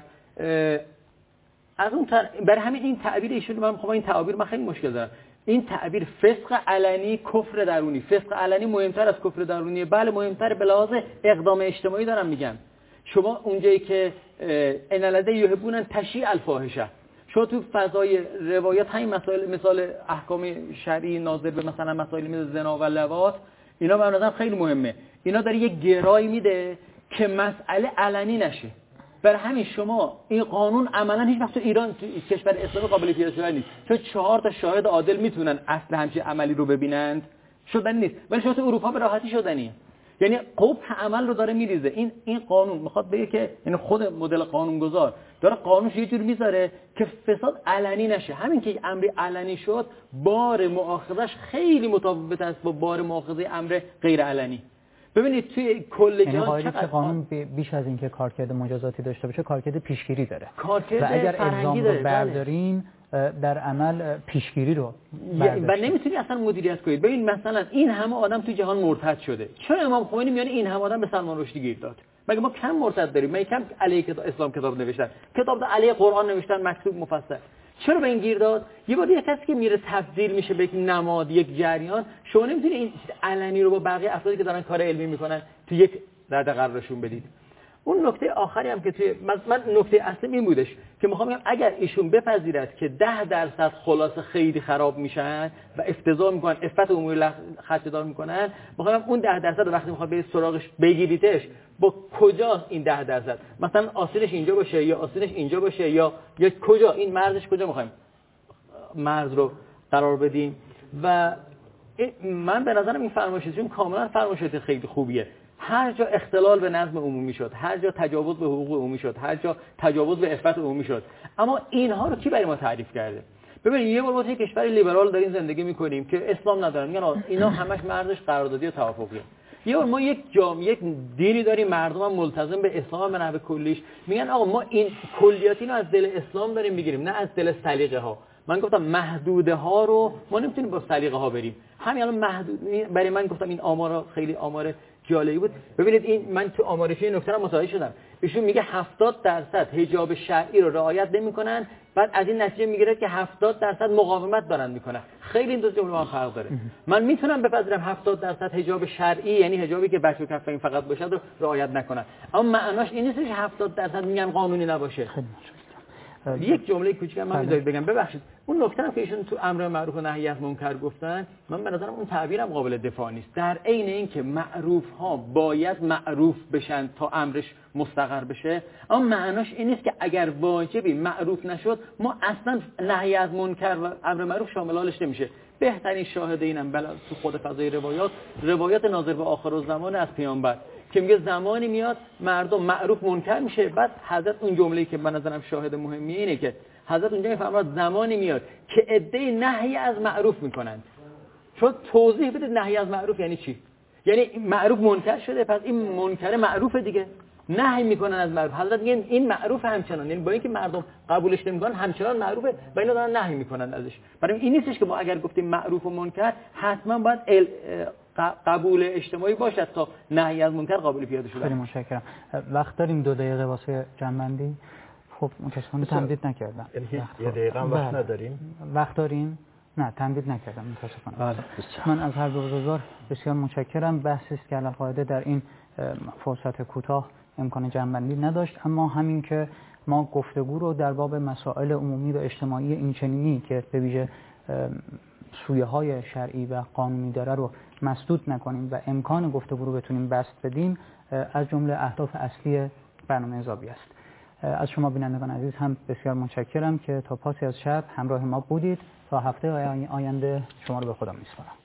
از اون تر... برای همین این تعبیر ایشون من میخوام این تعبیر من خیلی مشکل دارم. این تعبیر فسق علنی کفر درونی، فسق علنی مهمتر از کفر درونیه. بله مهمتر به لحاظ اقدام اجتماعی دارم میگم. شما اونجایی که ان الذین یحبون تشیع الفاحشه، شما تو فضای روایات همین مسائل مثال احکام شرعی ناظر به مثلا مسائل مثل زنا و لواط، اینا به نظرم خیلی مهمه. اینا داره یه گرایی میده که مسئله علنی نشه. برای همین شما این قانون عملا هیچ وقت تو ایران تو کشور اسلامی قابل پیاده شدن نیست، چون چهار تا شاهد عادل میتونن اصل همچین عملی رو ببینند، شدن نیست. ولی شما تو اروپا به راحتی شدنیه. یعنی قبح عمل رو داره میریزه. این این قانون میخواد بگه که یعنی خود مدل قانونگذار داره قانونش یه جور میذاره که فساد علنی نشه. همین که امری علنی شد، بار مؤاخذش خیلی متفاوت است با بار مؤاخذه امر غیر علنی. ببینید توی کل جهان یعنی چقدر قانون بیش از اینکه کارکرد مجازاتی داشته باشه کارکرد پیشگیری داره. کارکرد و اگر الزام رو داره. بردارین در عمل پیشگیری رو و نمیتونی اصلا مدیریت کنید. ببین مثلا این همه آدم تو جهان مرتد شده، چرا امام خمینی میانه این همه آدم به سلمان رشدی گیر داد؟ مگه ما کم مرتد داریم؟ مگه کم علیه کتاب اسلام کتاب نوشتن، کتاب علیه قرآن نوشتن مکتوب مفصل؟ چرا به این گیر داد؟ یه بار یه کسی که میره تبدیل میشه به یک نماد، یک جریان، شما نمیتونی این علنی رو با بقیه افرادی که دارن کار علمی میکنن تو یک رده قرارشون بدید. اون نکته آخری هم که توی من نکته اصلی این بودش که میخوام بگم اگر ایشون بپذیرد که ده درصد خلاصه خیلی خراب میشن و افتضاح میکنن، عفت عمومی خدشه‌دار میکنن، میخوام اون ده درصد وقتی میخواد برید سراغش بگیریدش، با کجا این ده درصد؟ مثلا آستینش اینجا باشه یا آستینش اینجا باشه یا یا کجا این مرزش کجا میخوایم مرز رو قرار بدیم؟ و من به نظرم این فرمایشتون کاملا فرمایشات خیلی خوبیه. هر جا اختلال به نظم عمومی شد، هر جا تجاوز به حقوق عمومی شد، هر جا تجاوز به عفت عمومی شد، اما اینها رو کی برای ما تعریف کرده؟ ببینید یه بار ما توی کشور لیبرال داریم زندگی میکنیم که اسلام ندارن، میگن اینا همش مرزش قراردادی و توافقیه. یه بار ما یک جامعه یک دینی داریم، مردم هم ملتزم به اسلام به نحو کلیش، میگن آقا ما این کلیاتی رو از دل اسلام داریم میگیریم، نه از دل سلیقه ها. من گفتم محدوده ها رو ما نمیتونیم با سلیقه ها بریم. همین الان محدود برای من گفتم این آمارا خیلی آمار جالبی بود. ببینید این من تو آمارش این نکته رو متوجه شدم. ایشون میگه هفتاد درصد حجاب شرعی رو رعایت نمیکنن، بعد از این نتیجه میگیره که هفتاد درصد مقاومت دارن میکنن. خیلی این دو جمله با هم فرق داره. من میتونم بپذیرم هفتاد درصد حجاب شرعی یعنی حجابی که بچه و کفین فقط باشه رو رعایت نکنن، اما معناش این نیست که هفتاد درصد میگن قانونی نباشه. یک جمله کوچیک من میذارید بگم، ببخشید اون نکته هم که ایشون تو امر معروف و نهی از منکر گفتن، من به نظرم اون تعبیرم قابل دفاع نیست. در عین اینکه معروف ها باید معروف بشن تا امرش مستقر بشه، اما معناش این نیست که اگر واجبی معروف نشد ما اصلا نهی از منکر و امر معروف شامل حالش نمیشه. بهترین شاهد اینم بلا تو خود فضای روایات، روایات ناظر به آخرالزمان از پیامبر که میگه زمانی میاد مردم معروف منکر میشه، بعد حضرت اون جمله‌ای که به نظرم شاهد مهمیه اینه که حضرت اونجا میفرماد زمانی میاد که عده‌ای نهی از معروف میکنند. چون توضیح بدید نهی از معروف یعنی چی؟ یعنی معروف منکر شده، پس این منکر معروفه دیگه، نهی میکنن از معروف. حضرت میگن این معروف همچنان، یعنی با اینکه مردم قبولش نمیکنن همچنان معروفه و اینا دارن نهی میکنن ازش. برای این نیستش که ما اگر گفتیم معروف و منکر حتما باید ال... قبول اجتماعی باشد تا نهی از منکر قابل پیاده شده. خیلی متشکرم. وقت داریم دو دقیقه واسه جنبندی؟ خب متاسفانه تمدید نکردم. یعنی یه دقیقه هم وقت نداریم؟ وقت داریم؟ نه تمدید نکردم متاسفانه. من از هر دو بزرگوار بسیار متشکرم. بحثی است که علی‌القاعده در این فرصت کوتاه امکان جنبندی نداشت، اما همین که ما گفتگو رو در باب مسائل عمومی و اجتماعی این چنینی که به ویژه سویه های شرعی و قانونی داره رو مسدود نکنیم و امکان گفتگو رو بتونیم بسط بدیم از جمله اهداف اصلی برنامه زاویه است. از شما بینندگان عزیز هم بسیار متشکرم که تا پاسی از شب همراه ما بودید. تا هفته آینده شما رو به خدا میسپارم.